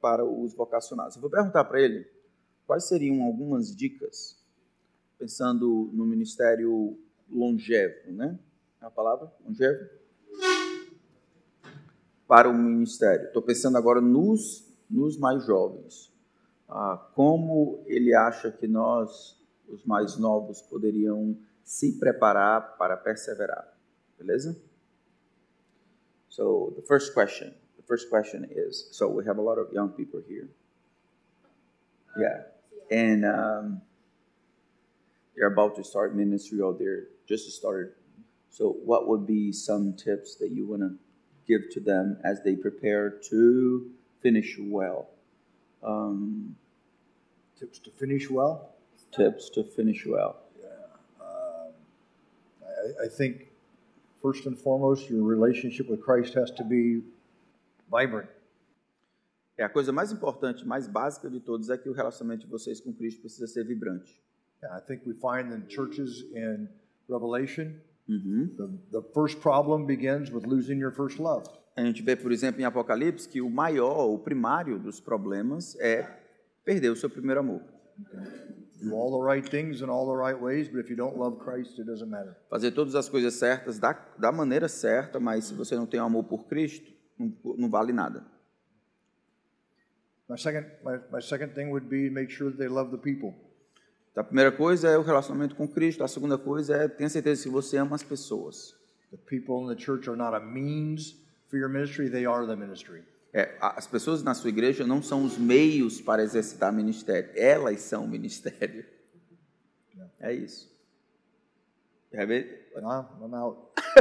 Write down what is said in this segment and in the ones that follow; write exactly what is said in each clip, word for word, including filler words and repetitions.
para os vocacionados. Eu vou perguntar para ele quais seriam algumas dicas, pensando no ministério longevo, né? É a palavra? Longevo? Para o ministério. Estou pensando agora nos, nos mais jovens. Ah, como ele acha que nós, os mais novos, poderiam se preparar para perseverar? Beleza? So, the first question, the first question is, so we have a lot of young people here. Yeah. And um, they're about to start ministry or they're just started. So what would be some tips that you want to give to them as they prepare to finish well? Um, tips to finish well? Tips to finish well. Yeah. Um, I, I think first and foremost, your relationship with Christ has to be vibrant. É a coisa mais importante, mais básica de todos é que o relacionamento de vocês com Cristo precisa ser vibrante. Yeah, I think we find in churches in Revelation, uhum. the, the first problem begins with losing your first love. A gente vê, por exemplo, em Apocalipse que o maior, o primário dos problemas é perder o seu primeiro amor. Do all the right things in all the right ways, but if you don't love Christ, it doesn't matter. Fazer todas as coisas certas da, da maneira certa, mas se você não tem amor por Cristo, não, não vale nada. My second, my, my second thing would be make sure that they love the people. Então, a primeira coisa é o relacionamento com Cristo. A segunda coisa é tenha certeza que você ama as pessoas. The people in the church are not a means for your ministry; they are the ministry. É, as pessoas na sua igreja não são os meios para exercitar ministério, elas são o ministério. Yeah. É isso. Quer ver? No, I'm out.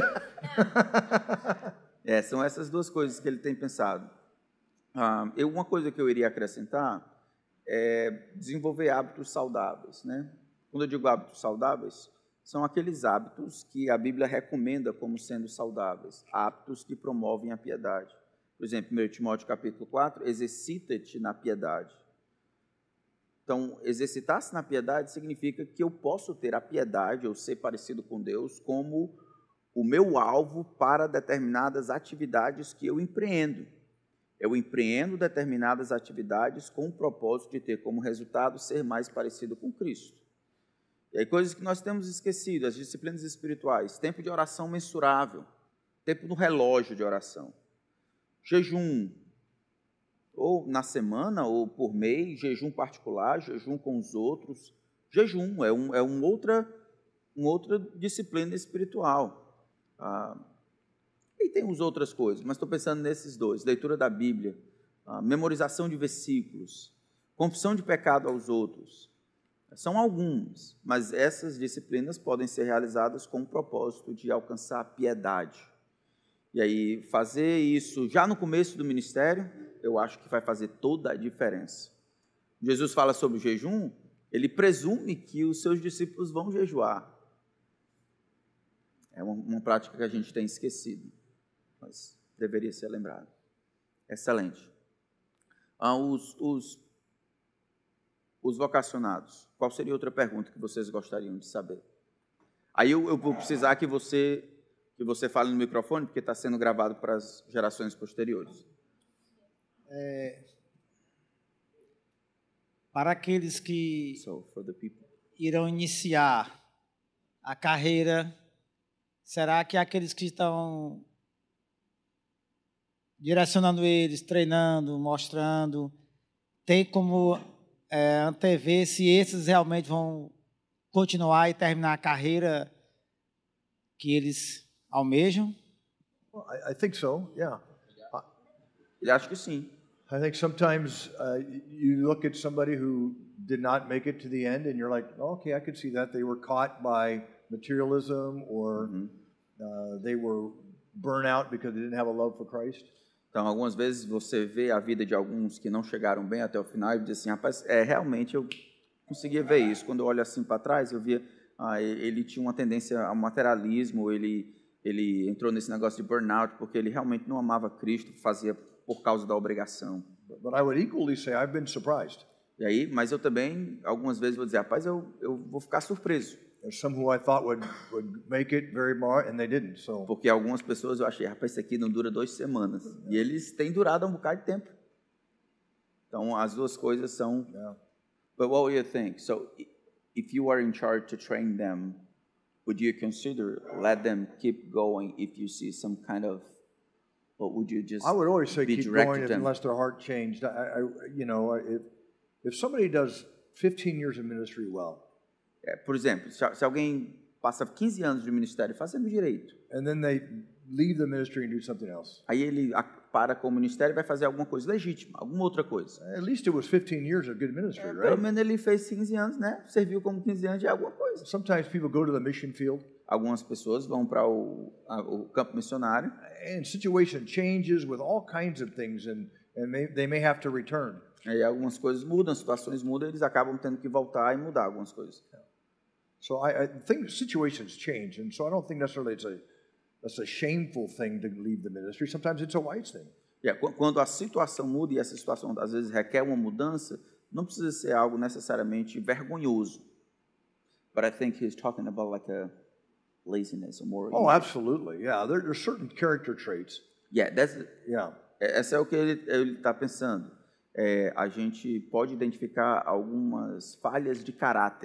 É, são essas duas coisas que ele tem pensado. Ah, eu, uma coisa que eu iria acrescentar é desenvolver hábitos saudáveis, né? Quando eu digo hábitos saudáveis, são aqueles hábitos que a Bíblia recomenda como sendo saudáveis, hábitos que promovem a piedade. Por exemplo, primeiro Timóteo capítulo quatro, exercita-te na piedade. Então, exercitar-se na piedade significa que eu posso ter a piedade, ou ser parecido com Deus, como o meu alvo para determinadas atividades que eu empreendo. Eu empreendo determinadas atividades com o propósito de ter como resultado ser mais parecido com Cristo. E aí, coisas que nós temos esquecido, as disciplinas espirituais, tempo de oração mensurável, tempo no relógio de oração. Jejum, ou na semana, ou por mês, jejum particular, jejum com os outros. Jejum é, um, é um outra, uma outra disciplina espiritual. Ah, e tem as outras coisas, mas estou pensando nesses dois. Leitura da Bíblia, ah, memorização de versículos, confissão de pecado aos outros. São algumas, mas essas disciplinas podem ser realizadas com o propósito de alcançar a piedade. E aí, fazer isso já no começo do ministério, eu acho que vai fazer toda a diferença. Jesus fala sobre o jejum, ele presume que os seus discípulos vão jejuar. É uma, uma prática que a gente tem esquecido, mas deveria ser lembrado. Excelente. Ah, os, os, os vocacionados, qual seria outra pergunta que vocês gostariam de saber? Aí eu, eu vou precisar que você... que você fale no microfone, porque está sendo gravado para as gerações posteriores. É, para aqueles que so, for the people. irão iniciar a carreira, será que aqueles que estão direcionando eles, treinando, mostrando, tem como é, antever se esses realmente vão continuar e terminar a carreira que eles almejam? Well, I, I think so, yeah. Ele acha que sim. I think sometimes uh, you look at somebody who did not make it to the end and you're like, oh, okay, I could see that. They were caught by materialism or mm-hmm. uh, they were burnt out because they didn't have a love for Christ. Então, algumas vezes você vê a vida de alguns que não chegaram bem até o final e diz assim, rapaz, é, realmente eu conseguia ver isso. Quando eu olho assim para trás, eu via, ah, ele tinha uma tendência ao materialismo, ele, ele entrou nesse negócio de burnout porque ele realmente não amava Cristo, fazia por causa da obrigação. But I would equally say I've been surprised. E aí, mas eu também, algumas vezes, vou dizer, rapaz, eu, eu vou ficar surpreso. There's some who I thought would, would make it very much, and they didn't. So. Porque algumas pessoas eu achei, rapaz, isso aqui não dura duas semanas. E eles têm durado um bocado de tempo. Então, as duas coisas são... Yeah. But what do you think? So, if you are in charge to train them, would you consider let them keep going if you see some kind of... Or would you just I would always say be keep direct going to if, them? unless their heart changed. I, I, you know, if, if somebody does fifteen years of ministry well, É, por exemplo, se, se alguém passa quinze anos de ministério fazendo direito, and then they leave the ministry and do something else. aí ele a- para com o ministério e vai fazer alguma coisa legítima, alguma outra coisa. At least it was fifteen years of good ministry, É, right? pelo menos ele fez quinze anos, né? Serviu como quinze anos de alguma coisa. Sometimes people go to the mission field Algumas pessoas vão para o, a- o campo missionário and situation changes with all kinds of things, and, and may, they may have to return. aí algumas coisas mudam, situações mudam, eles acabam tendo que voltar e mudar algumas coisas. So I, I think situations change, and so I don't think necessarily it's a that's a shameful thing to leave the ministry. Sometimes it's a wise thing. É, qu- quando a situação muda e essa situação às vezes requer uma mudança, não precisa ser algo necessariamente vergonhoso. But I think he's talking about like a laziness or more. Oh, absolutely, yeah. There, there's certain character traits. Yeah, that's, Yeah, é- essa é o que ele está pensando. É, a gente pode identificar algumas falhas de caráter.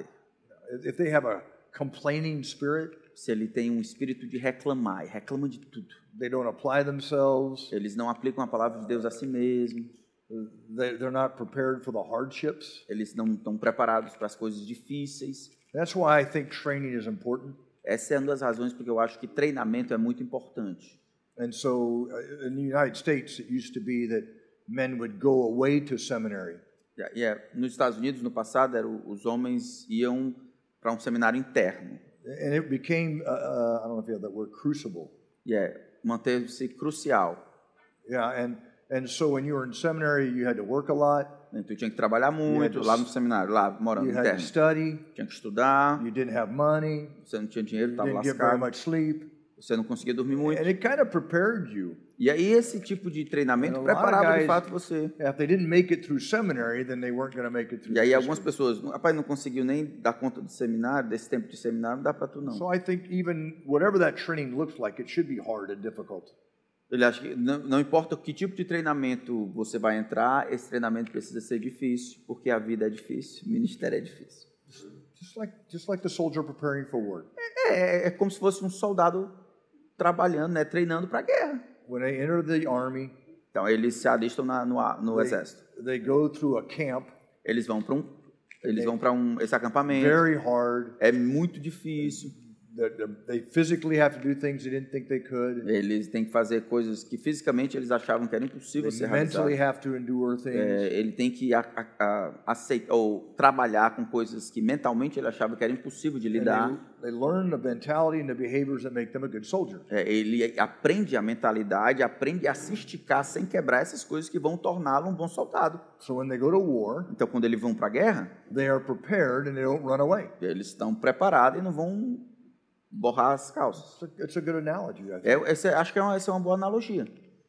if they have a complaining spirit, Se ele tem um espírito de reclamar, e reclama de tudo. they don't apply themselves. Eles não aplicam a palavra de Deus a si mesmo. They, they're not prepared for the hardships. Eles não estão preparados para as coisas difíceis. That's why I think training is important. Essa é uma das razões porque eu acho que treinamento é muito importante. And so, uh, in the United States, it used to be that men would go away to seminary. Yeah, yeah. Nos Estados Unidos, no passado, era, o- os homens iam para um seminário interno. And it became, uh, uh, I don't know if you have that word, crucible. Yeah, manteve-se crucial. Yeah, and, and so when you were in seminary, you had to work a lot, Então, tinha que trabalhar muito to lá no seminário, lá morando you had to interno. study, Tinha que estudar, you didn't have money, você não tinha dinheiro, you estava didn't get very lascado, much sleep, você não conseguia dormir muito. and it kind of prepared you. E aí esse tipo de treinamento And a lot of preparava de guys- fato você. If they didn't make it through seminary, then they weren't going to make it through E aí algumas ministry. pessoas, rapaz, não conseguiu nem dar conta do seminário, desse tempo de seminário, não dá para tu não. So I think even whatever that training looks like, it should be hard and difficult. Ele acha que não, não importa que tipo de treinamento você vai entrar, esse treinamento precisa ser difícil, porque a vida é difícil, o ministério é difícil. Just like, just like the soldier preparing for war. É, é como se fosse um soldado trabalhando, né, treinando para a guerra. When they enter the army, Então eles se alistam na, no, a- no they, exército. they go through a camp, Eles vão para um, eles vão para um esse acampamento. very hard. É muito difícil. They- they- They physically have to do things they didn't think they could. Eles têm que fazer coisas que fisicamente eles achavam que era impossível They ser realizado. mentally have to endure things. É, ele tem que a, a, a, aceitar ou trabalhar com coisas que mentalmente ele achava que era impossível de And lidar. they, they learn the mentality and the behaviors that make them a good soldier. É, ele aprende a mentalidade, aprende a se esticar sem quebrar essas coisas que vão torná-lo um bom soldado. So when they go to war, Então, quando eles vão para a guerra, they are prepared and they don't run away. eles estão preparados e não vão borrar as calças. It's a, it's a good analogy, I think. É, essa, acho que é uma, essa é uma boa analogia.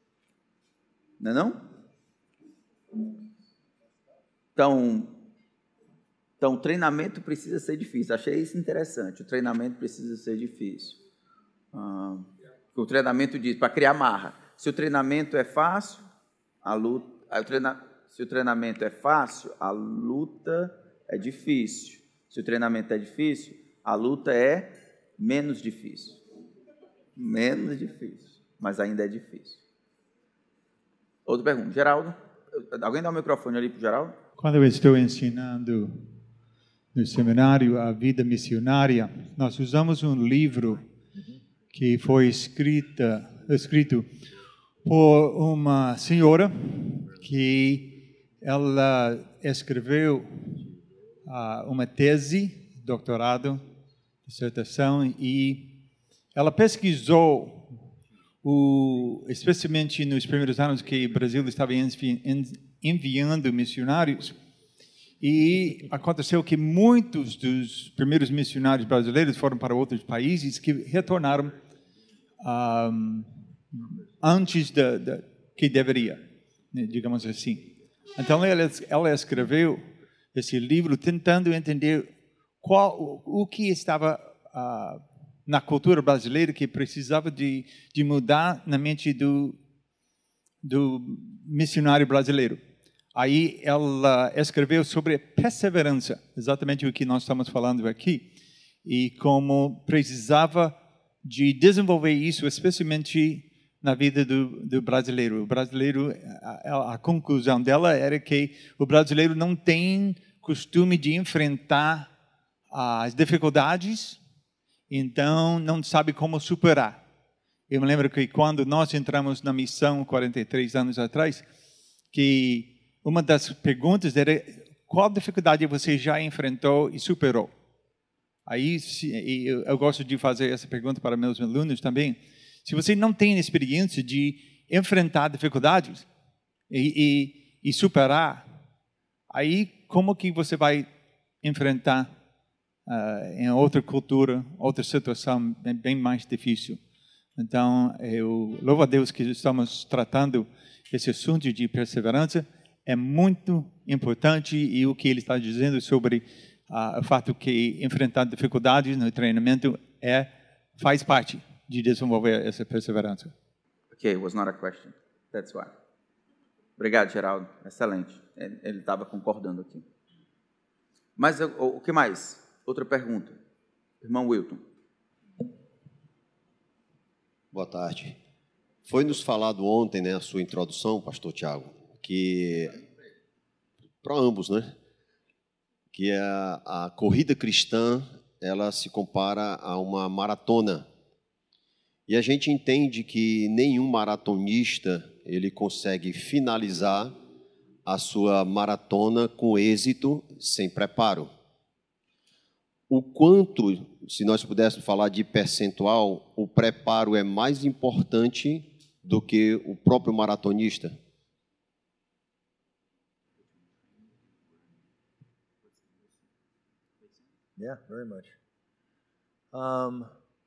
Não é não? Então, então, o treinamento precisa ser difícil. Achei isso interessante. O treinamento precisa ser difícil. Ah, o treinamento diz, para criar marra. Se o treinamento é fácil, a luta... a treina, se o treinamento é fácil, a luta é difícil. Se o treinamento é difícil, a luta é menos difícil. Menos difícil. Mas ainda é difícil. Outra pergunta. Geraldo? Alguém dá o microfone ali para o Geraldo? Quando eu estou ensinando no seminário a vida missionária, nós usamos um livro que foi escrita, escrito por uma senhora que ela escreveu uh, uma tese, doutorado, dissertação, e ela pesquisou, o, especialmente nos primeiros anos que o Brasil estava envi, enviando missionários, e aconteceu que muitos dos primeiros missionários brasileiros foram para outros países que retornaram um, antes da, da, que deveria, né, digamos assim. Então, ela, ela escreveu esse livro tentando entender qual, o, o que estava uh, na cultura brasileira que precisava de, de mudar na mente do, do missionário brasileiro. Aí ela escreveu sobre perseverança, exatamente o que nós estamos falando aqui, e como precisava de desenvolver isso, especialmente na vida do, do brasileiro. O brasileiro, a, a conclusão dela era que o brasileiro não tem costume de enfrentar as dificuldades, então não sabe como superar. Eu me lembro que quando nós entramos na missão quarenta e três anos atrás, que uma das perguntas era: qual dificuldade você já enfrentou e superou? Aí eu, eu gosto de fazer essa pergunta para meus alunos também. Se você não tem experiência de enfrentar dificuldades e, e, e superar, aí como que você vai enfrentar uh, em outra cultura, outra situação bem, bem mais difícil? Então, eu louvo a Deus que estamos tratando esse assunto de perseverança. É muito importante, e o que ele está dizendo sobre uh, o fato que enfrentar dificuldades no treinamento é, faz parte de desenvolver essa perseverança. Okay, it was not a question. That's why. Obrigado, Geraldo. Excelente. Ele estava concordando aqui. Mas o, o que mais? Outra pergunta. Irmão Wilton. Boa tarde. Foi nos falado ontem, né, a sua introdução, pastor Tiago, que para ambos, né, que a, a corrida cristã, ela se compara a uma maratona. E a gente entende que nenhum maratonista ele consegue finalizar a sua maratona com êxito sem preparo. O quanto, se nós pudéssemos falar de percentual, o preparo é mais importante do que o próprio maratonista? Yeah, very much. Um,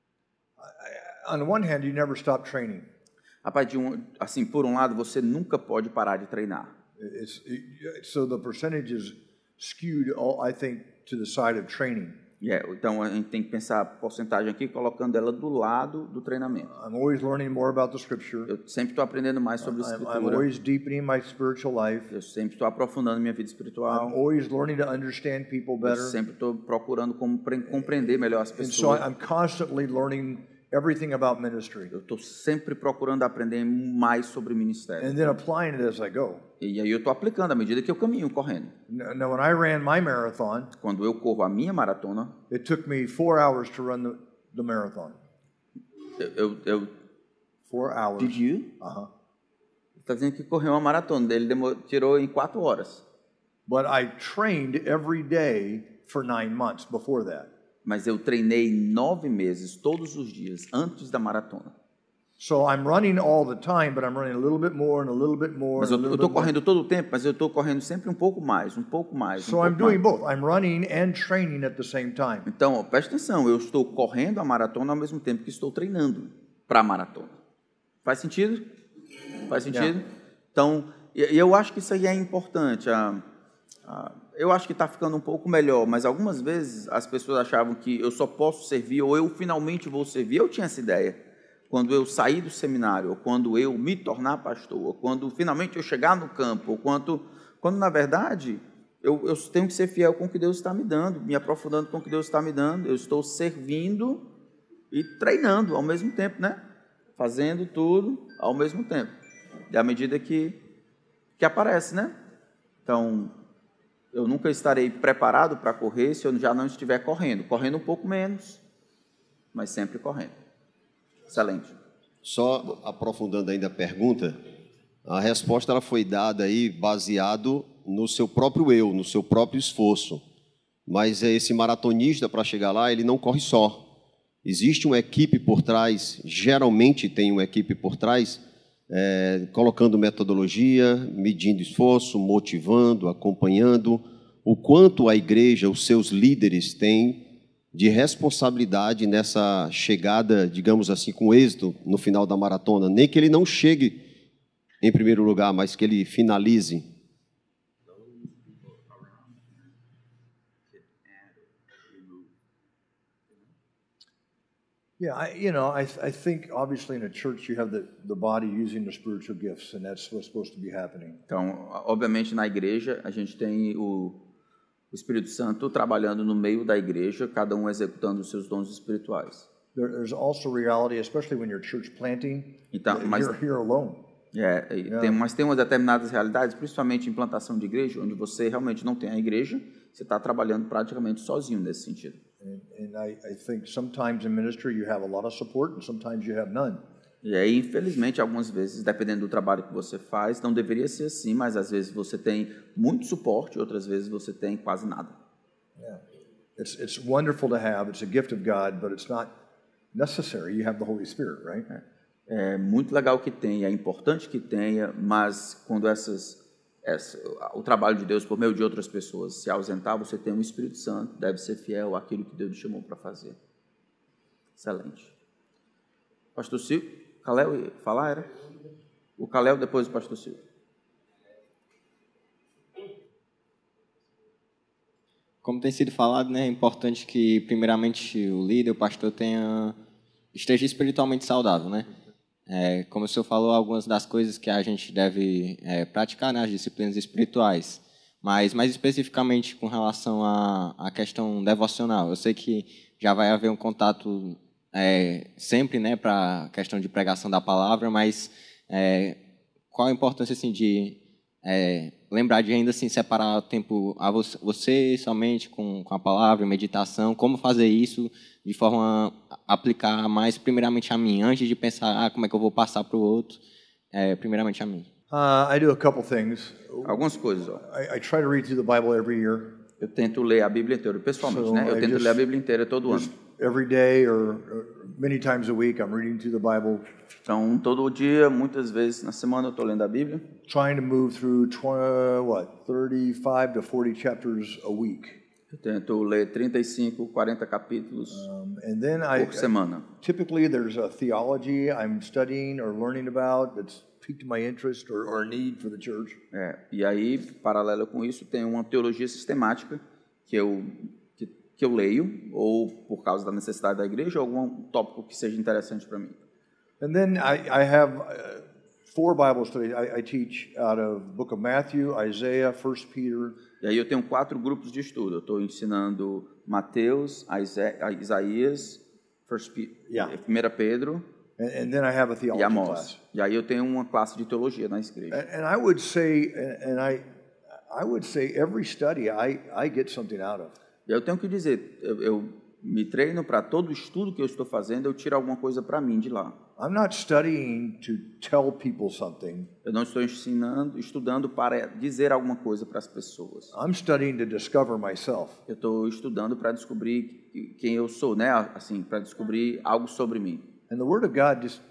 on the one hand, you never stop training. Rapaz, de um, assim, por um lado, você nunca pode parar de treinar. It's, it, so the percentage is skewed, all, I think, to the side of training. Yeah, então a gente tem que pensar a porcentagem aqui, colocando ela do lado do treinamento. I'm always learning more about the Scripture. Eu sempre estou aprendendo mais sobre a I'm, Escritura. I'm always deepening my spiritual life. Eu sempre estou aprofundando minha vida espiritual. I'm always learning to understand people better. Eu sempre estou procurando compreender melhor as And pessoas. so I'm constantly learning everything about ministry. Eu estou sempre procurando aprender mais sobre ministério. And then applying it as I go. E aí eu estou aplicando à medida que eu caminho, correndo. Now, when I ran my marathon, quando eu corro a minha maratona, it took me four hours to run the, the marathon. Eu, eu, eu four hours. Did you? Uh-huh. Está dizendo que correu uma maratona. Ele demorou, tirou em quatro horas. But I trained every day for nine months before that. Mas eu treinei nove meses, todos os dias, antes da maratona. So I'm running all the time, but I'm running a little bit more and a little bit more. Mas eu estou correndo todo o tempo, mas eu estou correndo sempre um pouco mais, um pouco mais. Um so pouco I'm doing mais. both. I'm running and training at the same time. Então, ó, presta atenção, eu estou correndo a maratona ao mesmo tempo que estou treinando para a maratona. Faz sentido? Faz sentido? Yeah. Então, e eu acho que isso aí é importante. A, a, eu acho que está ficando um pouco melhor, mas algumas vezes as pessoas achavam que eu só posso servir ou eu finalmente vou servir. Eu tinha essa ideia. Quando eu sair do seminário, ou quando eu me tornar pastor, ou quando finalmente eu chegar no campo, ou quando, quando na verdade, eu, eu tenho que ser fiel com o que Deus está me dando, me aprofundando com o que Deus está me dando. Eu estou servindo e treinando ao mesmo tempo, né? Fazendo tudo ao mesmo tempo. E à medida que, que aparece, né? Então, eu nunca estarei preparado para correr se eu já não estiver correndo. Correndo um pouco menos, mas sempre correndo. Excelente. Só aprofundando ainda a pergunta, a resposta ela foi dada aí baseado no seu próprio eu, no seu próprio esforço. Mas esse maratonista, para chegar lá, ele não corre só. Existe uma equipe por trás, geralmente tem uma equipe por trás, é, colocando metodologia, medindo esforço, motivando, acompanhando. O quanto a igreja, os seus líderes têm de responsabilidade nessa chegada, digamos assim, com êxito no final da maratona. Nem que ele não chegue em primeiro lugar, mas que ele finalize. Yeah, I, you know, I, I think obviously in a church you have the, the body using the spiritual gifts, and that's what's supposed to be happening. Então, obviamente, na igreja, a gente tem o, o Espírito Santo trabalhando no meio da igreja, cada um executando os seus dons espirituais. There, there's also reality, especially when you're church planting, Então, mas, you're here alone. É, tem, mas tem umas determinadas realidades, principalmente em plantação de igreja, onde você realmente não tem a igreja, você está trabalhando praticamente sozinho nesse sentido. And, and I, I think sometimes in ministry you have a lot of support and sometimes you have none. E aí, infelizmente, algumas vezes, dependendo do trabalho que você faz, não deveria ser assim, mas às vezes você tem muito suporte, outras vezes você tem quase nada. Yeah. It's, it's wonderful to have, it's a gift of God, but it's not necessary. You have the Holy Spirit, right? É, é muito legal que tenha, é importante que tenha, mas quando essas, essa, o trabalho de Deus por meio de outras pessoas se ausentar, você tem um Espírito Santo, deve ser fiel àquilo que Deus te chamou para fazer. Excelente. Pastor Silvio, Calel ia falar, era? O Calel, depois o Pastor Silvio. Como tem sido falado, né, é importante que, primeiramente, o líder, o pastor, tenha, esteja espiritualmente saudável, né? É, como o senhor falou, algumas das coisas que a gente deve é, praticar, né, as disciplinas espirituais, mas mais especificamente com relação à, à questão devocional. Eu sei que já vai haver um contato é, sempre, né, para a questão de pregação da palavra, mas é, qual a importância assim, de é, lembrar de ainda assim separar o tempo a você, você somente com, com a palavra, meditação, como fazer isso de forma a aplicar mais primeiramente a mim, antes de pensar ah, como é que eu vou passar para o outro, é, primeiramente a mim. Uh, I do a couple things. Algumas coisas, ó. I, I try to read through the Bible every year. Eu tento ler a Bíblia inteira, pessoalmente, So né? Eu I tento just- ler a Bíblia inteira todo ano. Every day or, or many times a week, I'm reading through the Bible, Então, todo dia, muitas vezes na semana, eu estou lendo a Bíblia. trying to move through twenty, what, thirty-five to forty chapters a week. Eu tento ler trinta e cinco, quarenta capítulos Um, and then I, por semana. typically there's a theology I'm studying or learning about that's piqued my interest or, or need for the church. É, e aí, paralelo com isso, tem uma teologia sistemática que eu, que, que eu leio, ou por causa da necessidade da igreja, ou algum tópico que seja interessante para mim. And then I, I have uh, four Bible studies. I, I teach out of Book of Matthew, Isaiah, First Peter. E aí eu tenho quatro grupos de estudo. Eu estou ensinando Mateus, Isa- Isaías, First Pe- Yeah. primeira Pedro And, and then I have a e theology Amós. class. E aí eu tenho uma classe de teologia na igreja. And, and I would say, and, and I, I would say every study I, I get something out of. E aí eu tenho que dizer, eu, eu me treino para todo estudo que eu estou fazendo, eu tiro alguma coisa para mim de lá. I'm not studying to tell people something. Eu não estou ensinando, estudando para dizer alguma coisa para as pessoas. I'm studying to discover myself. Eu estou estudando para descobrir quem eu sou, né? Assim, para descobrir algo sobre mim. And the Word of God just,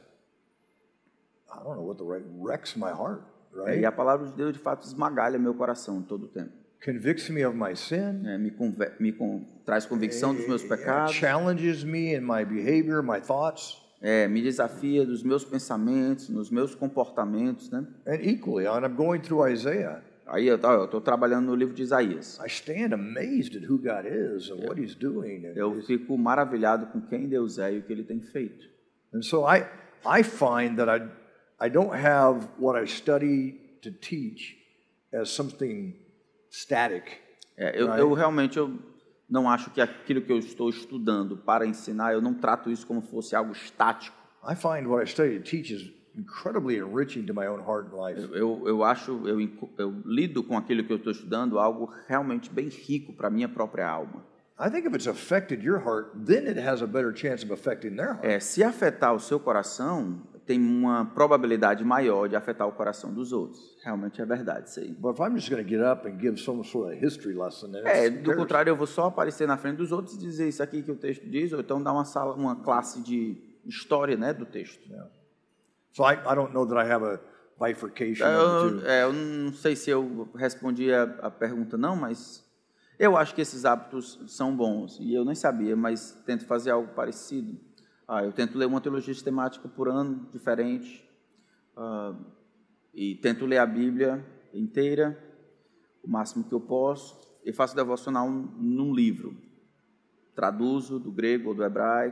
I don't know what the right, wrecks my heart, right? E a palavra de Deus, de fato, esmagalha meu coração todo o tempo. Convicts me of my sin. É, me conver- me con- traz convicção dos meus pecados, Challenges me in my behavior, my thoughts. é, me desafia dos meus pensamentos, nos meus comportamentos, né? And equally, and I'm going through Isaiah, Aí eu estou trabalhando no livro de Isaías. I stand amazed at who God is and what He's doing. And, Eu fico maravilhado com quem Deus é e o que Ele tem feito. and so I, I find that I, I don't have what I study to teach as something static. É, eu, Right. eu realmente eu não acho que aquilo que eu estou estudando para ensinar, eu não trato isso como fosse algo estático. I find what I study to teach is incredibly enriching to my own heart and life. Eu, eu acho, eu, enco- eu lido com aquilo que eu estou estudando algo realmente bem rico para a minha própria alma. I think if it's affected your heart, then it has a better chance of affecting their heart. É, se afetar o seu coração, tem uma probabilidade maior de afetar o coração dos outros. Realmente é verdade isso aí. But if I'm just going to get up and give some sort of history lesson, then É, it's do contrário, eu vou só aparecer na frente dos outros e dizer isso aqui que o texto diz, ou então dar uma sala, uma classe de história, né, do texto. So I, I don't know that I have a bifurcation of the Eu, two. é, eu não sei se eu respondi a, a pergunta não, mas eu acho que esses hábitos são bons. E eu nem sabia, mas tento fazer algo parecido. Ah, eu tento ler uma teologia sistemática por ano, diferente. Ah, e tento ler a Bíblia inteira, o máximo que eu posso. E faço devocional num livro. Traduzo do grego ou do hebraico,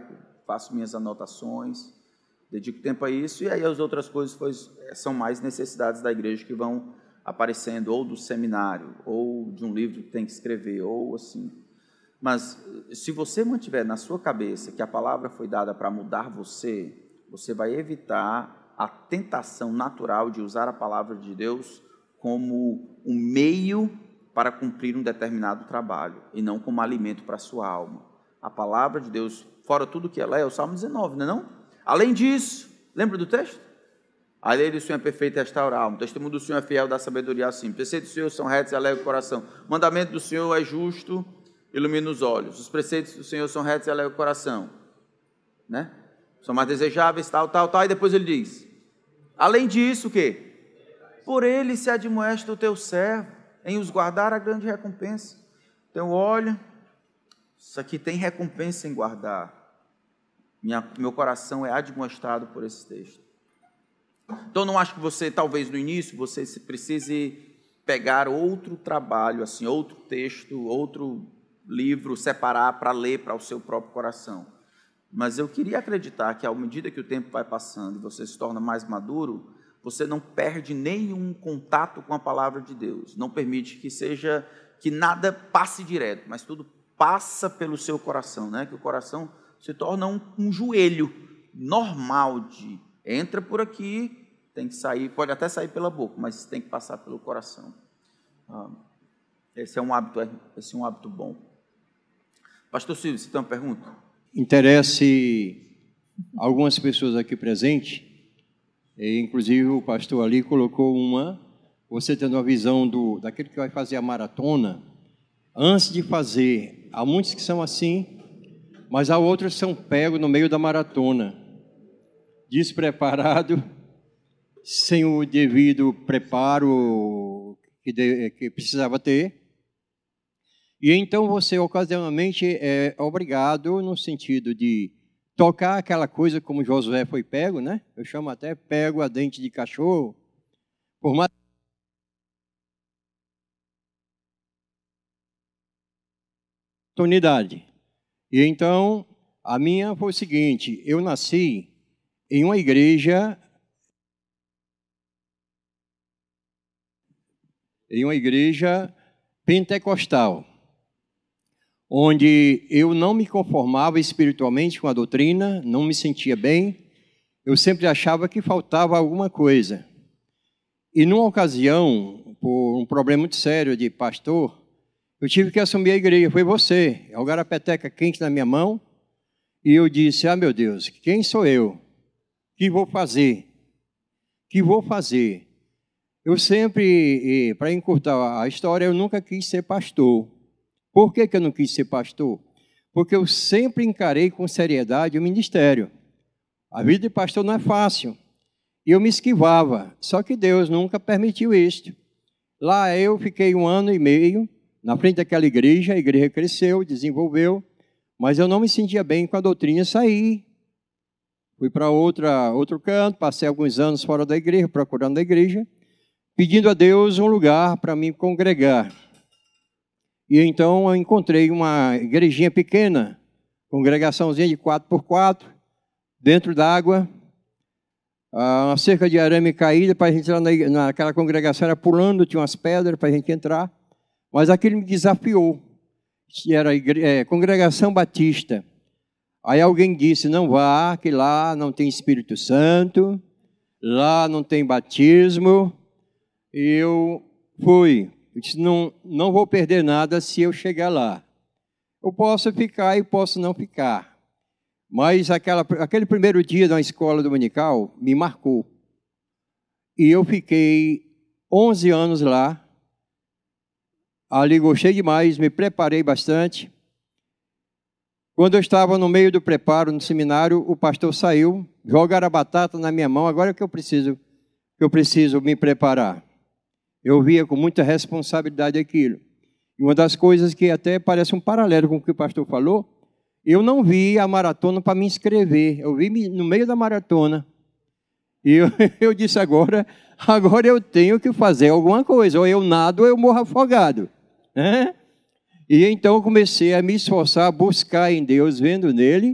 faço minhas anotações, dedico tempo a isso, e aí as outras coisas foi, são mais necessidades da igreja que vão aparecendo, ou do seminário, ou de um livro que tem que escrever, ou assim. Mas se você mantiver na sua cabeça que a palavra foi dada para mudar você, você vai evitar a tentação natural de usar a palavra de Deus como um meio para cumprir um determinado trabalho, e não como alimento para a sua alma. A palavra de Deus, fora tudo que ela é, é o Salmo dezenove, não é não? Além disso, lembra do texto? A lei do Senhor é perfeita e restaura a alma. O testemunho do Senhor é fiel, dá sabedoria assim. Os preceitos do Senhor são retos e alegram o coração. O mandamento do Senhor é justo, ilumina os olhos. Os preceitos do Senhor são retos e alegram o coração. Né? São mais desejáveis, tal, tal, tal. E depois ele diz, além disso, o quê? Por ele se admoesta o teu servo, em os guardar a grande recompensa. Então, olha, isso aqui tem recompensa em guardar. Minha, meu coração é admoestado por esse texto. Então, não acho que você, talvez no início, você precise pegar outro trabalho, assim, outro texto, outro livro, separar para ler para o seu próprio coração. Mas eu queria acreditar que, à medida que o tempo vai passando e você se torna mais maduro, você não perde nenhum contato com a palavra de Deus. Não permite que seja, que nada passe direto, mas tudo passa pelo seu coração, né? Que o coração se torna um, um joelho normal de entra por aqui, tem que sair, pode até sair pela boca, mas tem que passar pelo coração. Ah, esse é um hábito, esse é um hábito bom. Pastor Silvio, você tem uma pergunta? Interesse algumas pessoas aqui presentes, e inclusive o pastor ali colocou uma, você tendo uma visão do, daquele que vai fazer a maratona, antes de fazer, há muitos que são assim, mas há outros que são pegos no meio da maratona, despreparado, sem o devido preparo que, de, que precisava ter. E então você, ocasionalmente, é obrigado no sentido de tocar aquela coisa como Josué foi pego, né? Eu chamo até pego a dente de cachorro, por mais oportunidade. E então, a minha foi o seguinte, eu nasci em uma igreja, em uma igreja pentecostal, onde eu não me conformava espiritualmente com a doutrina, não me sentia bem, eu sempre achava que faltava alguma coisa. E numa ocasião, por um problema muito sério de pastor, eu tive que assumir a igreja, foi você, jogaram a peteca quente na minha mão, e eu disse, ah meu Deus, quem sou eu? O que vou fazer? O que vou fazer? Eu sempre, para encurtar a história, eu nunca quis ser pastor. Por que que eu não quis ser pastor? Porque eu sempre encarei com seriedade o ministério. A vida de pastor não é fácil. E eu me esquivava, só que Deus nunca permitiu isso. Lá eu fiquei um ano e meio na frente daquela igreja, a igreja cresceu, desenvolveu, mas eu não me sentia bem com a doutrina, saí. Fui para outra outro canto, passei alguns anos fora da igreja, procurando a igreja, pedindo a Deus um lugar para me congregar. E então eu encontrei uma igrejinha pequena, congregaçãozinha de quatro por quatro, dentro d'água, uma cerca de arame caída para a gente entrar na, naquela congregação, era pulando, tinha umas pedras para a gente entrar, mas aquilo me desafiou, era igre, é, congregação batista. Aí alguém disse, não vá, que lá não tem Espírito Santo, lá não tem batismo, e eu fui. Eu disse, não, não vou perder nada se eu chegar lá. Eu posso ficar e posso não ficar. Mas aquela, aquele primeiro dia na escola dominical me marcou. E eu fiquei onze anos lá. Ali gostei demais, me preparei bastante. Quando eu estava no meio do preparo no seminário, o pastor saiu, jogaram a batata na minha mão. Agora que eu preciso, que eu preciso me preparar. Eu via com muita responsabilidade aquilo. E uma das coisas que até parece um paralelo com o que o pastor falou, eu não vi a maratona para me inscrever. Eu vi no meio da maratona. E eu, eu disse, agora, agora eu tenho que fazer alguma coisa. Ou eu nado ou eu morro afogado. Né? E então eu comecei a me esforçar, a buscar em Deus, vendo nele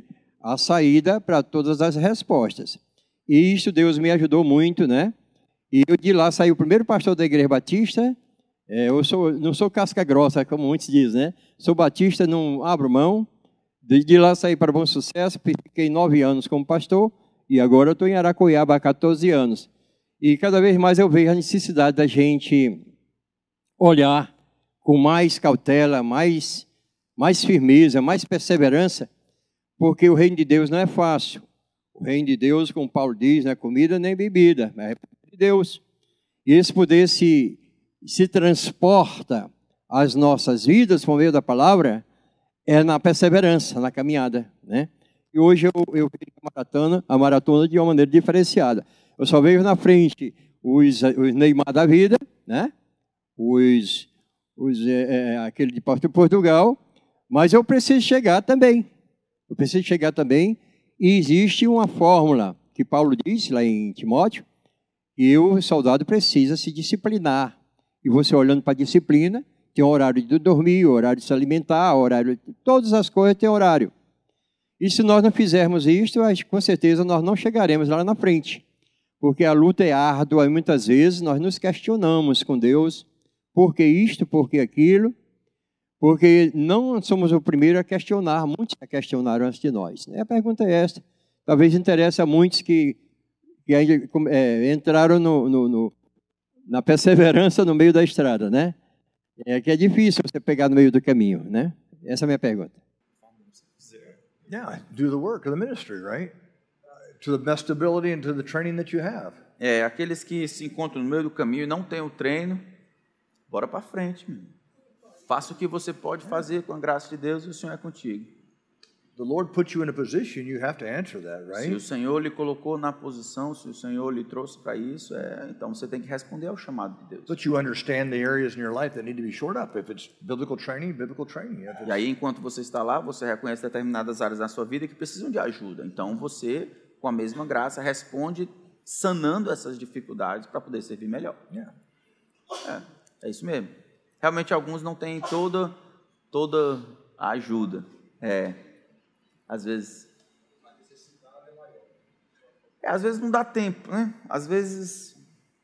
a saída para todas as respostas. E isso Deus me ajudou muito, né? E eu de lá saí o primeiro pastor da Igreja Batista. É, eu sou, não sou casca grossa, como muitos dizem, né? Sou batista, não abro mão. De, de lá saí para Bom Sucesso, fiquei nove anos como pastor. E agora eu estou em Aracoiaba há quatorze anos. E cada vez mais eu vejo a necessidade da gente olhar com mais cautela, mais, mais firmeza, mais perseverança, porque o reino de Deus não é fácil. O reino de Deus, como Paulo diz, não é comida nem bebida, é de Deus. E esse poder se, se transporta às nossas vidas, por meio da palavra, é na perseverança, na caminhada, né? E hoje eu, eu vejo a maratona, a maratona de uma maneira diferenciada. Eu só vejo na frente os, os Neymar da vida, né? Os, os, é, aquele de Portugal, mas eu preciso chegar também. Eu preciso chegar também. E existe uma fórmula que Paulo disse lá em Timóteo, e o soldado precisa se disciplinar. E você olhando para a disciplina, tem horário de dormir, horário de se alimentar, horário de... todas as coisas têm horário. E se nós não fizermos isto, com certeza nós não chegaremos lá na frente. Porque a luta é árdua e muitas vezes nós nos questionamos com Deus, por que isto, por que aquilo, porque não somos o primeiro a questionar, muitos já questionaram antes de nós. A pergunta é esta, talvez interesse a muitos que, que ainda, é, entraram no, no, no, na perseverança no meio da estrada, né? É que é difícil você pegar no meio do caminho, né? Essa é a minha pergunta. Yeah, do the work of the ministry, right? To the best ability and to the training that you have. É, aqueles que se encontram no meio do caminho e não têm o treino, bora para frente, meu. Faça o que você pode fazer com a graça de Deus e o Senhor é contigo. The Lord put you in a position, you have to answer that, right? Se o Senhor lhe colocou na posição, se o Senhor lhe trouxe para isso, é, então você tem que responder ao chamado de Deus. But you understand the areas in your life that need to be shored up. If it's biblical training, biblical training. If it's... E aí, enquanto você está lá, você reconhece determinadas áreas da sua vida que precisam de ajuda. Então, você, com a mesma graça, responde sanando essas dificuldades para poder servir melhor. Yeah. É, é isso mesmo. Realmente, alguns não têm toda, toda a ajuda. É, às vezes... É, às vezes não dá tempo, né? Às vezes...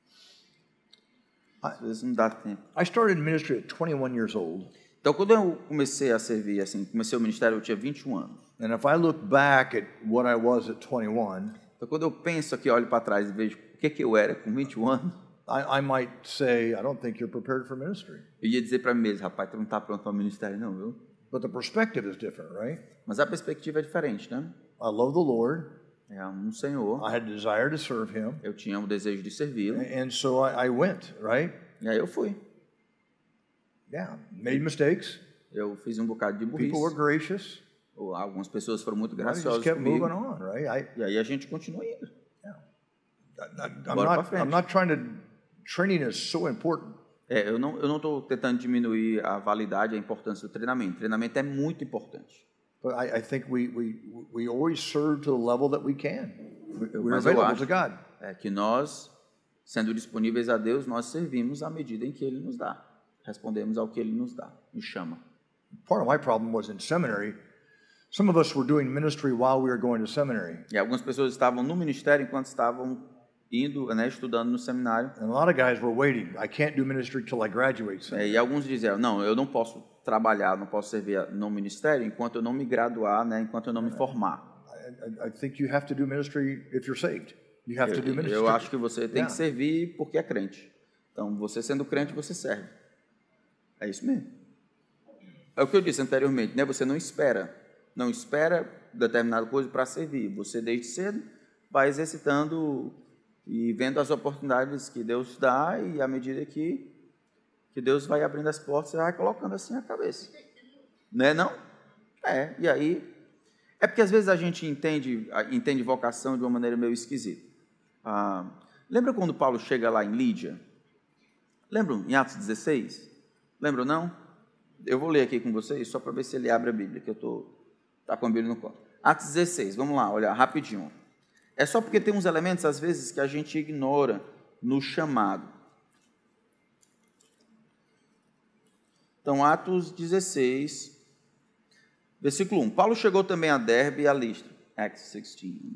Às vezes não dá tempo. I started ministry at twenty-one years old. Então, quando eu comecei a servir, assim, comecei o ministério, eu tinha vinte e um anos. And if I look back at what I was at twenty-one, então, quando eu penso aqui, olho para trás e vejo o que, que eu era com vinte e um anos, I, I might say, I don't think you're prepared for ministry. eu ia dizer para mim mesmo, rapaz, tu não está pronto para o ministério, não, viu? But the perspective is different, right? Mas a perspectiva é diferente, né? I love the Lord. É um Senhor. I had a desire to serve Him. Eu tinha o desejo de servi-lo. And so I, I went, right? E aí eu fui. Yeah, made mistakes. Eu fiz um bocado de burrice. People were gracious. Algumas pessoas foram muito I just graciosas kept comigo. moving on, right? I, E aí a gente continua indo. yeah. I, I, I'm, Bora pra not, frente. I'm not trying to... Training is so important. É, eu não eu não estou tentando diminuir a validade, a importância do treinamento. O treinamento é muito importante. But I, I think we, we, we always serve to the level that we can. We're Mas eu available acho to God. é, que nós, sendo disponíveis a Deus, nós servimos à medida em que Ele nos dá. Respondemos ao que Ele nos dá, nos chama. Part of my problem was in seminary. Some of us were doing ministry while we were going to seminary. E algumas pessoas estavam no ministério enquanto estavam indo, né, estudando no seminário. And a lot of guys were waiting. I can't do ministry till I graduate. É, e alguns diziam, não, eu não posso trabalhar, não posso servir no ministério enquanto eu não me graduar, né, enquanto eu não me formar. I, I, I think you have to do ministry if you're saved. You have to do Eu, ministry. eu acho que você tem Yeah. que servir porque é crente. Então, você sendo crente, você serve. É isso mesmo. É o que eu disse anteriormente, né? Você não espera, não espera determinada coisa para servir. Você, desde cedo, vai exercitando e vendo as oportunidades que Deus dá, e à medida que, que Deus vai abrindo as portas, você vai colocando assim a cabeça. Né, não? É, e aí... É porque às vezes a gente entende, entende vocação de uma maneira meio esquisita. Ah, lembra quando Paulo chega lá em Lídia? Lembram em Atos dezesseis? Lembram, não? Eu vou ler aqui com vocês, só para ver se ele abre a Bíblia, que eu estou tá com a Bíblia no colo. Atos dezesseis, vamos lá, olhar rapidinho. É só porque tem uns elementos, às vezes, que a gente ignora no chamado. Então, Atos dezesseis, versículo um. Paulo chegou também a Derbe e a Listra. Acts sixteen.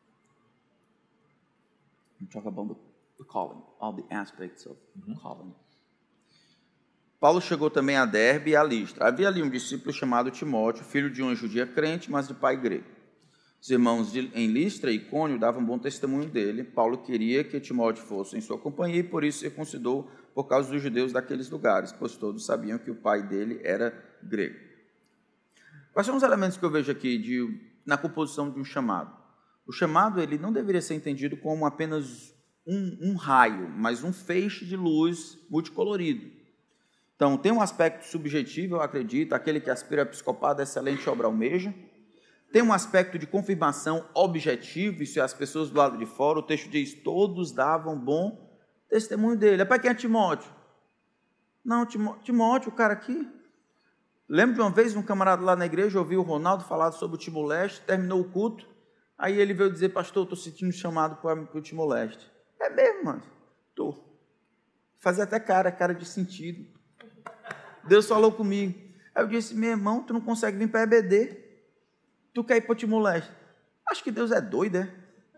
We talk about the, the calling, all the aspects of mm-hmm. calling. Paulo chegou também a Derbe e a Listra. Havia ali um discípulo chamado Timóteo, filho de uma judia crente, mas de pai grego. Os irmãos de, em Listra e Icônio davam bom testemunho dele. Paulo queria que Timóteo fosse em sua companhia e por isso circuncidou por causa dos judeus daqueles lugares, pois todos sabiam que o pai dele era grego. Quais são os elementos que eu vejo aqui de, na composição de um chamado? O chamado ele não deveria ser entendido como apenas um, um raio, mas um feixe de luz multicolorido. Então, tem um aspecto subjetivo, eu acredito, aquele que aspira a episcopado, excelente obra almeja. Tem um aspecto de confirmação objetivo, isso é as pessoas do lado de fora, o texto diz, todos davam bom testemunho dele. É para quem é Timóteo? Não, Timóteo, o cara aqui. Lembro de uma vez, um camarada lá na igreja, ouviu o Ronaldo falar sobre o Timor-Leste, terminou o culto, aí ele veio dizer, pastor, estou sentindo chamado para o Timor-Leste. É mesmo, mano? Estou. Fazia até cara, cara de sentido. Deus falou comigo. Aí eu disse, meu irmão, tu não consegue vir para E B D. Tu quer ir para o Timor-Leste. Acho que Deus é doido, é?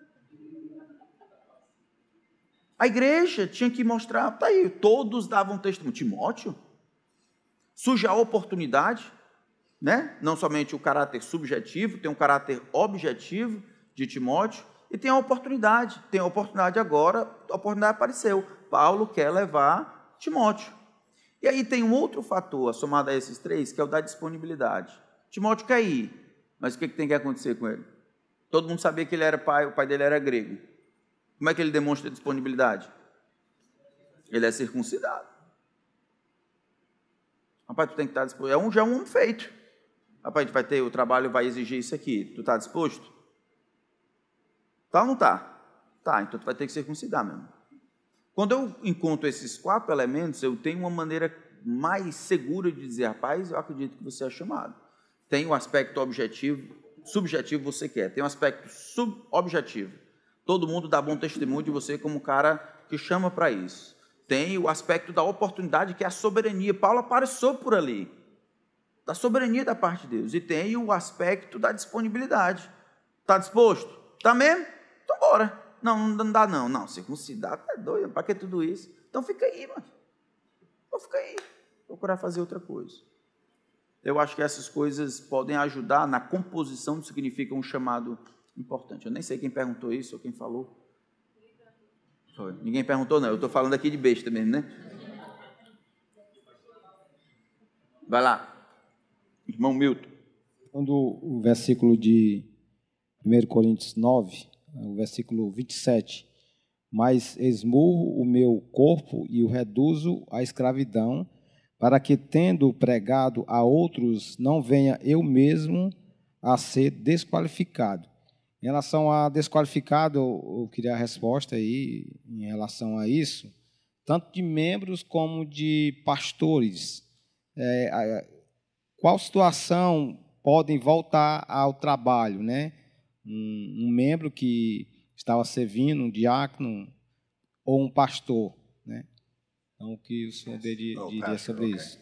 A igreja tinha que mostrar, tá aí, todos davam testemunho. Timóteo? Surge a oportunidade, né? Não somente o caráter subjetivo, tem um caráter objetivo de Timóteo, e tem a oportunidade. Tem a oportunidade agora, a oportunidade apareceu. Paulo quer levar Timóteo. E aí tem um outro fator, somado a esses três, que é o da disponibilidade. Timóteo quer ir, mas o que tem que acontecer com ele? Todo mundo sabia que ele era pai, o pai dele era grego. Como é que ele demonstra disponibilidade? Ele é circuncidado. Rapaz, tu tem que estar disposto. É um, já é um feito. Rapaz, vai ter, o trabalho vai exigir isso aqui. Tu está disposto? Tá ou não está? Tá, então tu vai ter que circuncidar mesmo. Quando eu encontro esses quatro elementos, eu tenho uma maneira mais segura de dizer, rapaz, eu acredito que você é chamado. Tem o aspecto objetivo, subjetivo você quer. Tem o aspecto subobjetivo. Todo mundo dá bom testemunho de você como um cara que chama para isso. Tem o aspecto da oportunidade, que é a soberania. Paulo apareceu por ali. Da soberania da parte de Deus. E tem o aspecto da disponibilidade. Está disposto? Está mesmo? Então bora. Não, não dá não. Não, circuncidar, tá doido. Para que tudo isso? Então fica aí, mano. Então fica aí. Procurar fazer outra coisa. Eu acho que essas coisas podem ajudar na composição do que significa um chamado importante. Eu nem sei quem perguntou isso ou quem falou. Foi. Ninguém perguntou, não. Eu estou falando aqui de besta mesmo, né? Vai lá. Irmão Milton. Quando o versículo de primeira Coríntios nove, o versículo vinte e sete, mas esmurro o meu corpo e o reduzo à escravidão, para que, tendo pregado a outros, não venha eu mesmo a ser desqualificado. Em relação a desqualificado, eu queria a resposta aí em relação a isso, tanto de membros como de pastores. É, qual situação podem voltar ao trabalho, né? Um, um membro que estava servindo, um diácono ou um pastor, né? Então, o que o senhor diria, oh, diria pastor, sobre okay. isso?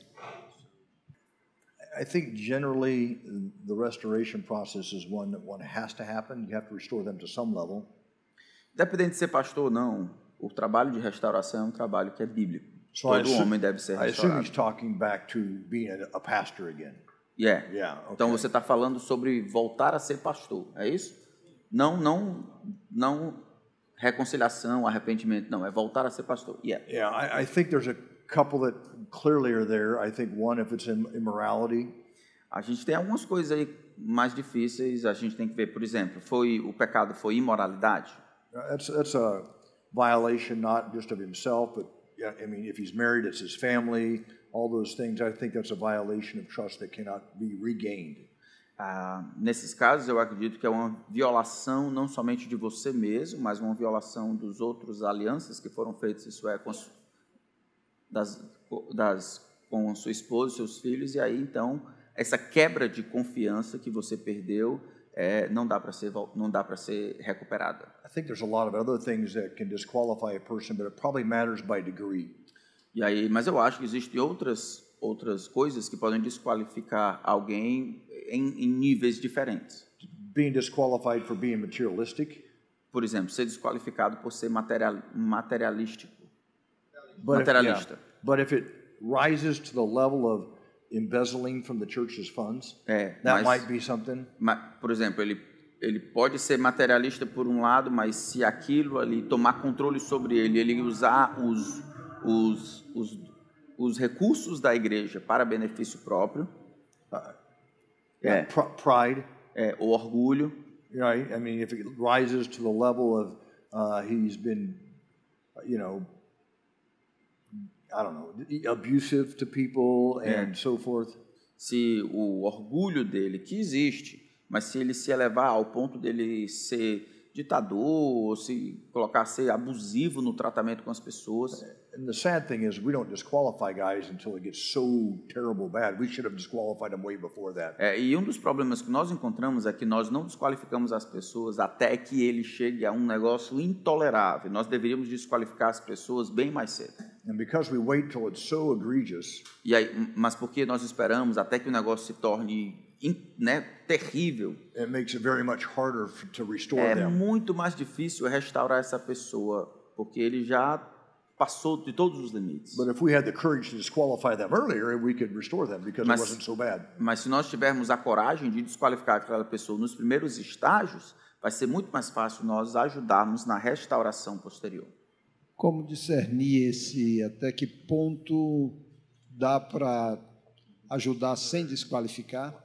I think generally the restoration process is one that one has to happen. You have to restore them to some level. Independente de ser pastor ou não, o trabalho de restauração é um trabalho que é bíblico. So Todo assume, homem deve ser I assume restaurado. he's talking back to being a pastor again. Yeah. Yeah, okay. Então você está falando sobre voltar a ser pastor, é isso? Não, não, não reconciliação, arrependimento, não, é voltar a ser pastor. Yeah. Yeah, I, I think there's a couple that clearly are there. I think one, if it's in immorality. A gente tem algumas coisas aí mais difíceis, a gente tem que ver, por exemplo, foi o pecado foi imoralidade? That's that's a violation not just of himself, but yeah, I mean, if he's married, it's his family, all those things. I think that's a violation of trust that cannot be regained. Ah, nesses casos, eu acredito que é uma violação não somente de você mesmo, mas uma violação dos outros alianças que foram feitas, isso é, com, a, das, das, com a sua esposa, seus filhos, e aí, então, essa quebra de confiança que você perdeu é, não dá para ser, não dá para ser recuperada. I think there's a lot of other things that can disqualify a person, but it probably matters by degree. E aí, mas eu acho que existem outras outras coisas que podem desqualificar alguém em, em níveis diferentes. being disqualified for being materialistic. Por exemplo, ser desqualificado por ser material, materialístico. But if, Materialista. yeah, but if it rises to the level of embezzling from the church's funds, É, that mas- might be something. Ma- Por exemplo, ele, ele pode ser materialista por um lado, mas se aquilo ali tomar controle sobre ele, ele usar os, os, os, os recursos da igreja para benefício próprio, Yeah, pr- pride, é, o orgulho, right? I mean, if it rises to the level of uh, he's been, you know, I don't know, abusive to people and Yeah. so forth. se o orgulho dele, que existe, mas se ele se elevar ao ponto dele ser ditador, ou se colocar ser abusivo no tratamento com as pessoas. And the sad thing is, we don't disqualify guys until it gets so terrible bad. We should have disqualified them way before that. É, e um dos problemas que nós encontramos é que nós não desqualificamos as pessoas até que ele chegue a um negócio intolerável. Nós deveríamos desqualificar as pessoas bem mais cedo. And because we wait till it's so egregious, E aí, mas porque nós esperamos até que o negócio se torne, né, terrível, it makes it very much harder f- to restore é them. muito mais difícil restaurar essa pessoa, porque ele já passou de todos os limites. But if we had the courage to disqualify them earlier, we could restore them because Mas- it wasn't so bad. Mas se nós tivermos a coragem de desqualificar aquela pessoa nos primeiros estágios, vai ser muito mais fácil nós ajudarmos na restauração posterior. Como discernir esse, até que ponto dá para ajudar sem desqualificar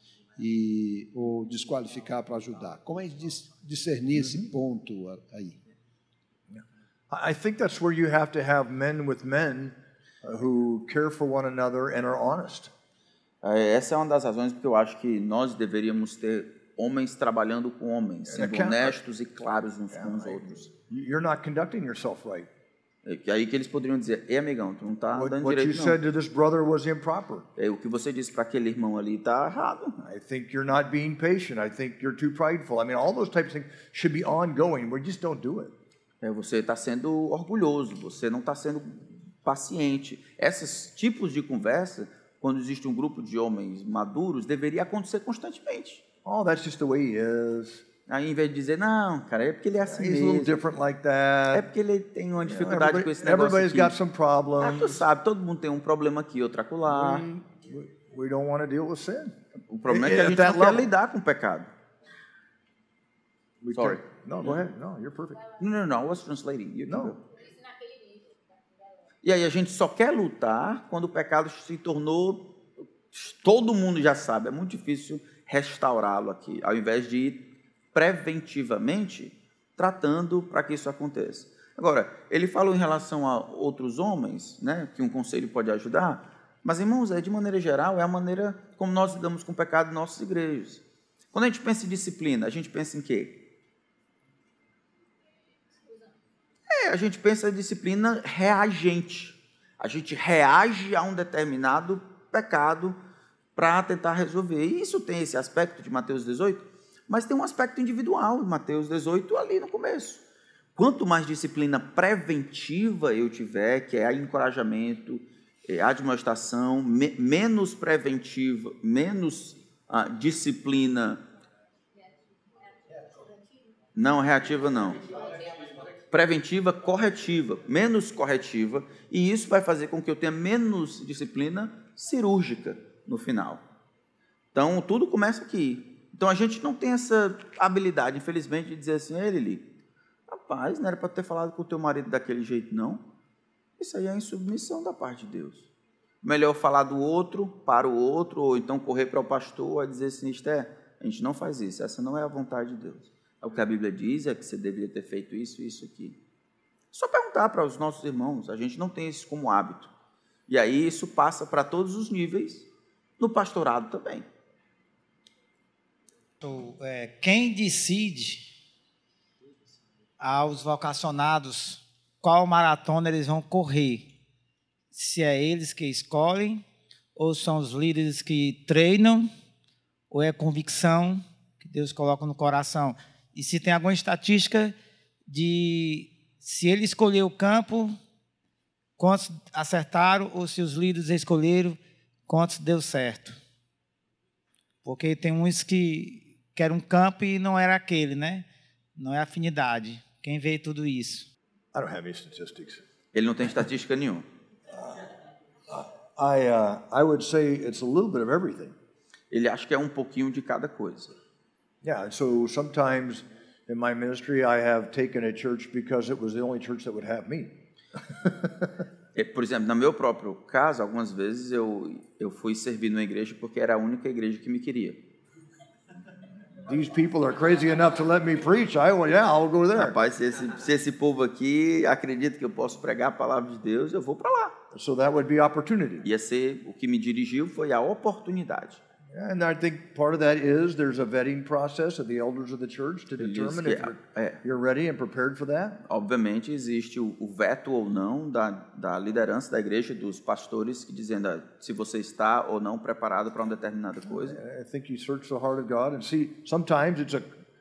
e ou desqualificar para ajudar? Como é dis- discernir esse ponto a- aí? I I think that's where you have to have men with men uh, who care for one another and are honest. É, Essa é uma das razões porque eu acho que nós deveríamos ter homens trabalhando com homens, sendo Aquela- honestos e claros uns com os outros. You're not conducting yourself right. É que aí que eles poderiam dizer: "Ei, amigão, tu não está What, dando what you direito said não. to this brother was improper. É, o que você disse para aquele irmão ali está errado. I think you're not being patient. I think you're too prideful. I mean, all those types of things should be ongoing. We just don't do it. É, você está sendo orgulhoso, você não está sendo paciente. Esses tipos de conversa, quando existe um grupo de homens maduros, deveria acontecer constantemente. Oh, that's just the way he is. Aí, em vez de dizer: "Não, cara, é porque ele é assim He's a little mesmo. different like É that. porque ele tem uma You know, dificuldade com everybody- esse negócio everybody's aqui." got some Ah, tu problems. sabe, todo mundo tem um problema aqui, outro acolá. We, we don't want to deal with sin. O problema é que a At gente that não quer level. lidar com o pecado. We Sorry. take- no, go ahead. No, you're perfect. Não, não, não, I was translating. You can No. go. E aí a gente só quer lutar quando o pecado se tornou... Todo mundo já sabe, é muito difícil restaurá-lo aqui, ao invés de ir preventivamente tratando para que isso aconteça. Agora, ele falou em relação a outros homens, né, que um conselho pode ajudar, mas, irmãos, é, de maneira geral, é a maneira como nós lidamos com o pecado em nossas igrejas. Quando a gente pensa em disciplina, a gente pensa em quê? É, a gente pensa em disciplina reagente. A gente reage a um determinado pecado para tentar resolver. E isso tem esse aspecto de Mateus dezoito, mas tem um aspecto individual em Mateus dezoito ali no começo. Quanto mais disciplina preventiva eu tiver, que é encorajamento, é admoestação, me, menos preventiva, menos ah, disciplina... Não, reativa não. Preventiva, corretiva, menos corretiva, e isso vai fazer com que eu tenha menos disciplina cirúrgica no final. Então, tudo começa aqui. Então, a gente não tem essa habilidade, infelizmente, de dizer assim: "Ei, Lili, rapaz, não era para ter falado com o teu marido daquele jeito, não. Isso aí é insubmissão da parte de Deus. Melhor falar do outro para o outro, ou então correr para o pastor e dizer assim: Esté, a gente não faz isso, essa não é a vontade de Deus. O que a Bíblia diz é que você deveria ter feito isso e isso aqui." Só perguntar para os nossos irmãos, a gente não tem isso como hábito. E aí isso passa para todos os níveis, no pastorado também. Então, é, quem decide aos vocacionados qual maratona eles vão correr? Se é eles que escolhem, ou são os líderes que treinam, ou é convicção que Deus coloca no coração? E se tem alguma estatística de se ele escolher o campo, quantos acertaram, ou se os líderes escolheram, quantos deu certo? Porque tem uns que, que era um campo e não era aquele, né? Não é afinidade. Quem vê tudo isso? I don't have any statistics. Ele não tem estatística nenhuma. I, uh, I would say it's a little bit of everything. Ele acha que é um pouquinho de cada coisa. Yeah, so sometimes in my ministry I have taken a church because it was the only church that would have me. Por exemplo, no meu próprio caso, algumas vezes eu, eu fui servir numa igreja porque era a única igreja que me queria. These people are crazy enough to let me preach. I well, yeah, I'll go there. Rapaz, se esse, se esse povo aqui acredita que eu posso pregar a palavra de Deus, eu vou para lá. So that would be opportunity. Ia ser, o que me dirigiu foi a oportunidade. And I think part of that is there's a vetting process of the elders of the church to determine if you're, é, you're ready and prepared for that. Obviamente existe o, o veto ou não da, da liderança da igreja, dos pastores, que dizendo ah, se você está ou não preparado para uma determinada coisa. I think you search the heart of God and see. Sometimes it's a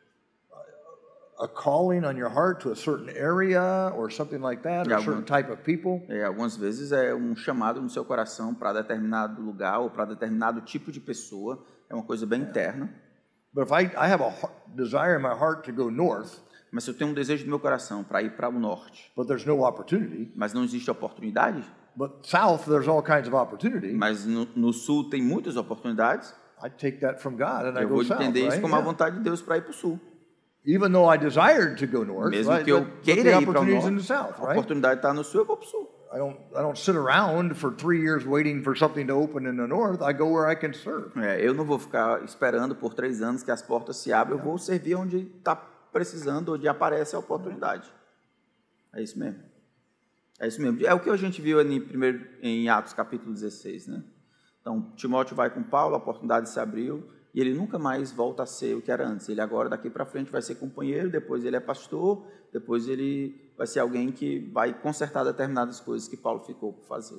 a calling on your heart to a certain area or something like that, or a certain type of people. É, algumas vezes é um chamado no seu coração para determinado lugar ou para determinado tipo de pessoa. É uma coisa bem interna. But if I, I have a desire in my heart to go north, mas se eu tenho um desejo no meu coração para ir para o norte, but there's no opportunity, mas não existe oportunidade, but south there's all kinds of opportunity, mas no, no sul tem muitas oportunidades, I take that from God and I eu go vou south, entender isso right? como a Yeah. vontade de Deus para ir para o sul. Even though I desired to go north, Mesmo right? que eu But, but queira the ir para o opportunities in the norte, south, a right? oportunidade está no sul, eu vou para o sul. I don't, I don't sit around for three years waiting for something to open in the north. I go where I can serve. É, eu não vou ficar esperando por três anos que as portas se abrem, eu vou servir onde está precisando, onde aparece a oportunidade. É isso mesmo. É isso mesmo. É o que a gente viu em, primeiro, em Atos capítulo dezesseis, né? Então, Timóteo vai com Paulo, a oportunidade se abriu, e ele nunca mais volta a ser o que era antes. Ele agora, daqui para frente, vai ser companheiro, depois ele é pastor, depois ele vai ser alguém que vai consertar determinadas coisas que Paulo ficou por fazer.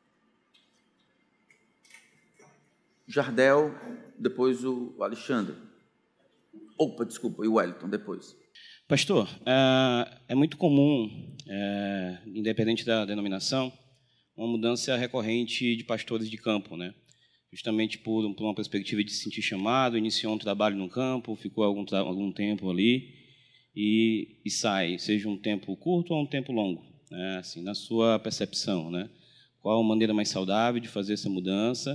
Jardel, depois o Alexandre. Opa, desculpa, e o Wellington, depois. Pastor, é muito comum, independente da denominação, uma mudança recorrente de pastores de campo, né? Justamente por, por uma perspectiva de se sentir chamado, iniciou um trabalho no campo, ficou algum, algum tempo ali e, e sai, seja um tempo curto ou um tempo longo, né? Assim, na sua percepção, né? Qual a maneira mais saudável de fazer essa mudança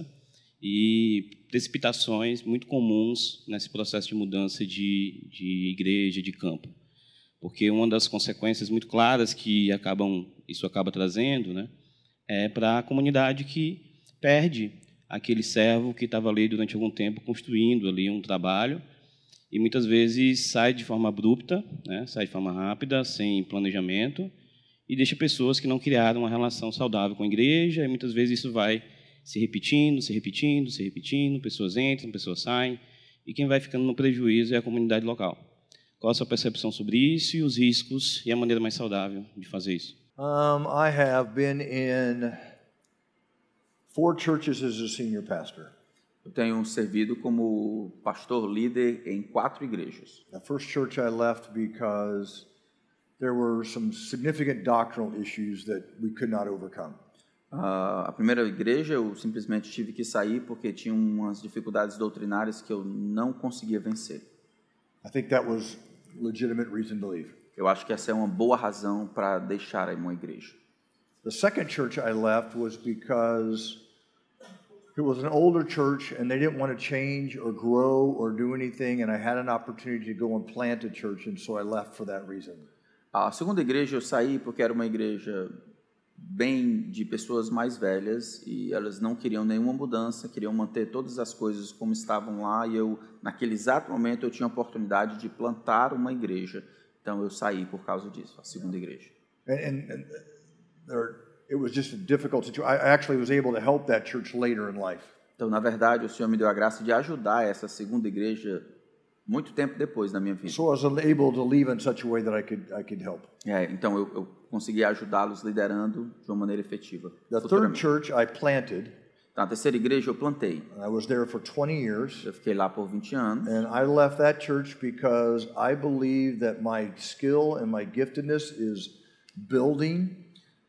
e precipitações muito comuns nesse processo de mudança de, de igreja, de campo? Porque uma das consequências muito claras que acabam, isso acaba trazendo, né, é para a comunidade que perde aquele servo que estava ali durante algum tempo construindo ali um trabalho e muitas vezes sai de forma abrupta, né, sai de forma rápida, sem planejamento e deixa pessoas que não criaram uma relação saudável com a igreja e muitas vezes isso vai se repetindo, se repetindo, se repetindo, pessoas entram, pessoas saem e quem vai ficando no prejuízo é a comunidade local. Qual a sua percepção sobre isso e os riscos e a maneira mais saudável de fazer isso? Um, I have been in four churches as a senior pastor. Eu tenho servido como pastor líder em quatro igrejas. The first church I left because there were some significant doctrinal issues that we could not overcome. Uh, a primeira igreja eu simplesmente tive que sair porque tinha umas dificuldades doutrinárias que eu não conseguia vencer. I think that was legitimate reason to leave. Eu acho que essa é uma boa razão para deixar uma igreja. The second church I left was because it was an older church and they didn't want to change or grow or do anything and I had an opportunity to go and plant a church and so I left for that reason. A segunda igreja eu saí porque era uma igreja bem de pessoas mais velhas e elas não queriam nenhuma mudança, queriam manter todas as coisas como estavam lá e eu, naquele exato momento, eu tinha a oportunidade de plantar uma igreja. Então, eu saí por causa disso, a segunda igreja. And, and, and there, it was just a difficult situation. I actually was able to help that church later in life. Então, na verdade, o Senhor me deu a graça de ajudar essa segunda igreja muito tempo depois na minha vida. So I was able to leave in such a way that I could, I could help. É, então, eu, eu consegui ajudá-los liderando de uma maneira efetiva. The third church I planted. Então, a terceira igreja eu plantei. I was there for twenty years. Eu fiquei lá por vinte anos. And I left that church because I believe that my skill and my giftedness is building.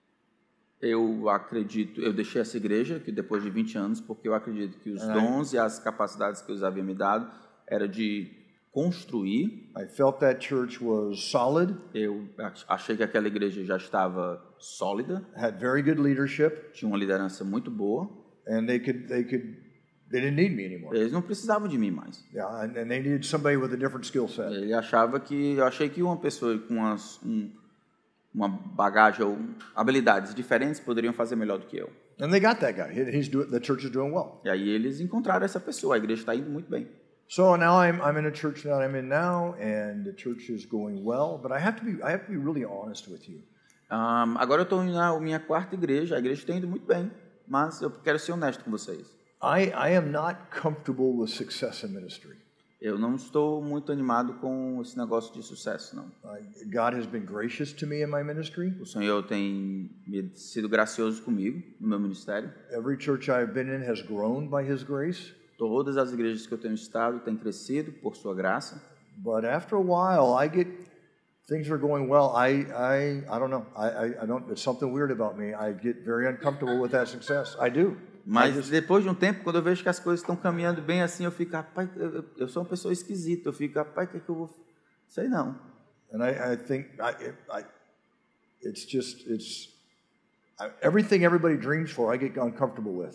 Eu acredito, eu deixei essa igreja que depois de vinte anos porque eu acredito que os And dons I, e as capacidades que Deus havia me dado era de construir. I felt that church was solid, Eu achei que aquela igreja já estava sólida, had very good leadership, tinha uma liderança muito boa. and they could they could they didn't need me anymore. Eles não precisavam de mim mais. Yeah, and, and they needed somebody with a different skill set. Ele achava que eu achei que uma pessoa com umas, um, uma bagagem ou habilidades diferentes poderiam fazer melhor do que eu. And they got that guy. He- He's doing the church is doing well. E aí eles encontraram essa pessoa. A igreja está indo muito bem. So now I'm I'm in a church that I'm in now, and the church is going well. But I have to be I have to be really honest with you. Um, agora eu estou na minha quarta igreja. A igreja está indo muito bem, mas eu quero ser honesto com vocês. I I am not comfortable with success in ministry. Eu não estou muito animado com esse negócio de sucesso, não. Uh, God has been gracious to me in my ministry. O Senhor tem me- sido gracioso comigo no meu ministério. Every church I've been in has grown by His grace. Todas as igrejas que eu tenho estado têm crescido por sua graça. But after a while, I get things are going well. I I I don't know. I I, I don't. It's something weird about me. I get very uncomfortable with that success. I do. I Mas just- depois de um tempo, quando eu vejo que as coisas estão caminhando bem assim, eu fico, rapaz, eu, eu sou uma pessoa esquisita. Eu fico, rapaz, o que é que eu vou... Sei não. And I, I think I, I, it's just it's I, everything everybody dreams for. I get uncomfortable with.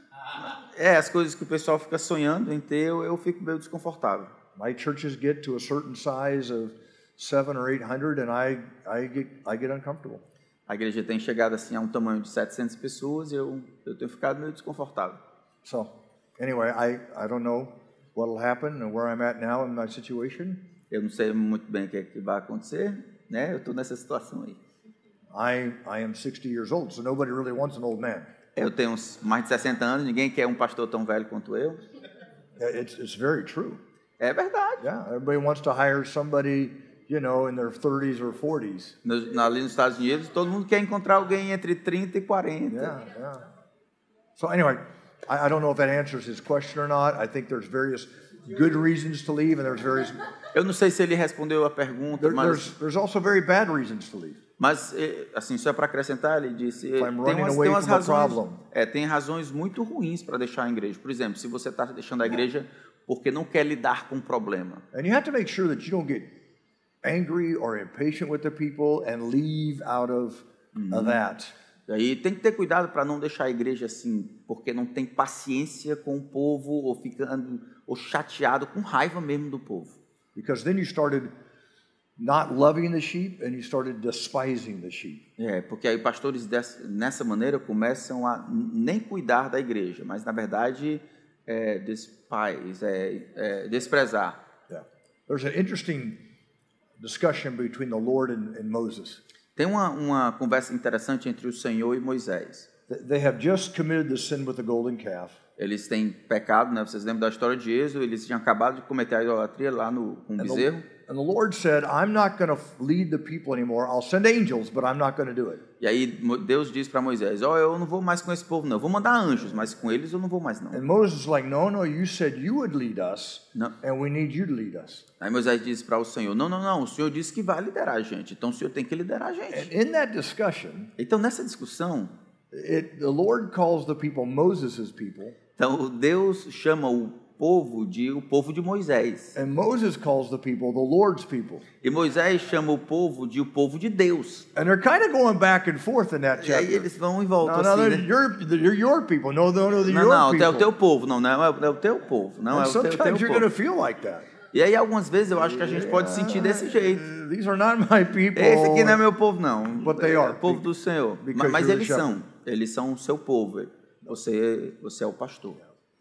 É, as coisas que o pessoal fica sonhando em ter, eu, eu fico meio desconfortável. My churches get to a certain size of seven or eight hundred, and I I get I get uncomfortable. A igreja tem chegado assim a um tamanho de setecentas pessoas e eu, eu tenho ficado meio desconfortável. So anyway, I I don't know what will happen and where I'm at now in my situation. Eu não sei muito bem o que é que vai acontecer, né? Eu estou nessa situação aí. I I am sixty years old, so nobody really wants an old man. Eu tenho uns mais de sessenta anos, ninguém quer um pastor tão velho quanto eu. It's it's very true. É verdade. Yeah, everybody wants to hire somebody, you know, in their thirties or forties. Nos, ali nos Estados Unidos, todo mundo quer encontrar alguém entre trinta e quarenta. Yeah, yeah. So anyway, I, I don't know if that answers his question or not. I think there's various good reasons to leave, and there's various Eu não sei se ele respondeu a pergunta, there, mas, there's there's also very bad reasons to leave. mas eh, assim, só para acrescentar, ele disse, eh, I'm tem running umas, away tem umas from a razões, problem. é, tem razões muito ruins para deixar a igreja. Por exemplo, se você está deixando a igreja porque não quer lidar com o problema. And you have to make sure that you don't get angry or impatient with the people and leave out of uh, that. E aí tem que ter cuidado para não deixar a igreja assim, porque não tem paciência com o povo, ou ficando ou chateado, com raiva mesmo do povo. Because then you started not loving the sheep and you started despising the sheep. É, porque aí pastores dessa, nessa maneira começam a nem cuidar da igreja, mas na verdade é, despise, é, é, desprezar. Yeah. There's an interesting discussion between the Lord and, and Moses. Tem uma, uma conversa interessante entre o Senhor e Moisés. Th- They have just committed the sin with the golden calf. Eles têm pecado, né? Vocês lembram da história de Êxodo? Eles tinham acabado de cometer a idolatria lá no com o And bezerro. the, and the Lord said, I'm not going to lead the people anymore. I'll send angels, but I'm not going to do it. E aí Mo- Deus diz para Moisés, ó, oh, eu não vou mais com esse povo não, eu vou mandar anjos, mas com eles eu não vou mais não. And Moses is like, no, no, you said you would lead us, Não. and we need you to lead us. Aí Moisés disse para o Senhor, não, não, não, o Senhor disse que vai liderar a gente, então o Senhor tem que liderar a And gente. in that discussion, Então nessa discussão, it, the Lord calls the people Moses' people, então Deus chama o povo de o povo de Moisés. and Moses calls the people the Lord's people. E Moisés chama o povo de o povo de Deus. And they're kind of going back and forth in that E aí chapter. eles vão em volta No, no, assim, they're, né? you're, you're your people. No, no, no, they're Não, your não, é o people. teu povo, não, não é, é o teu povo, não é And o teu, teu sometimes you're going to povo. feel like that. E aí algumas vezes eu acho que a gente pode sentir desse jeito. Uh, These are not my people. Esse aqui não é meu povo, não. But they É are. o povo do Senhor. Because Mas you're eles the são. shepherd. Eles são o seu povo. Você, você é o pastor.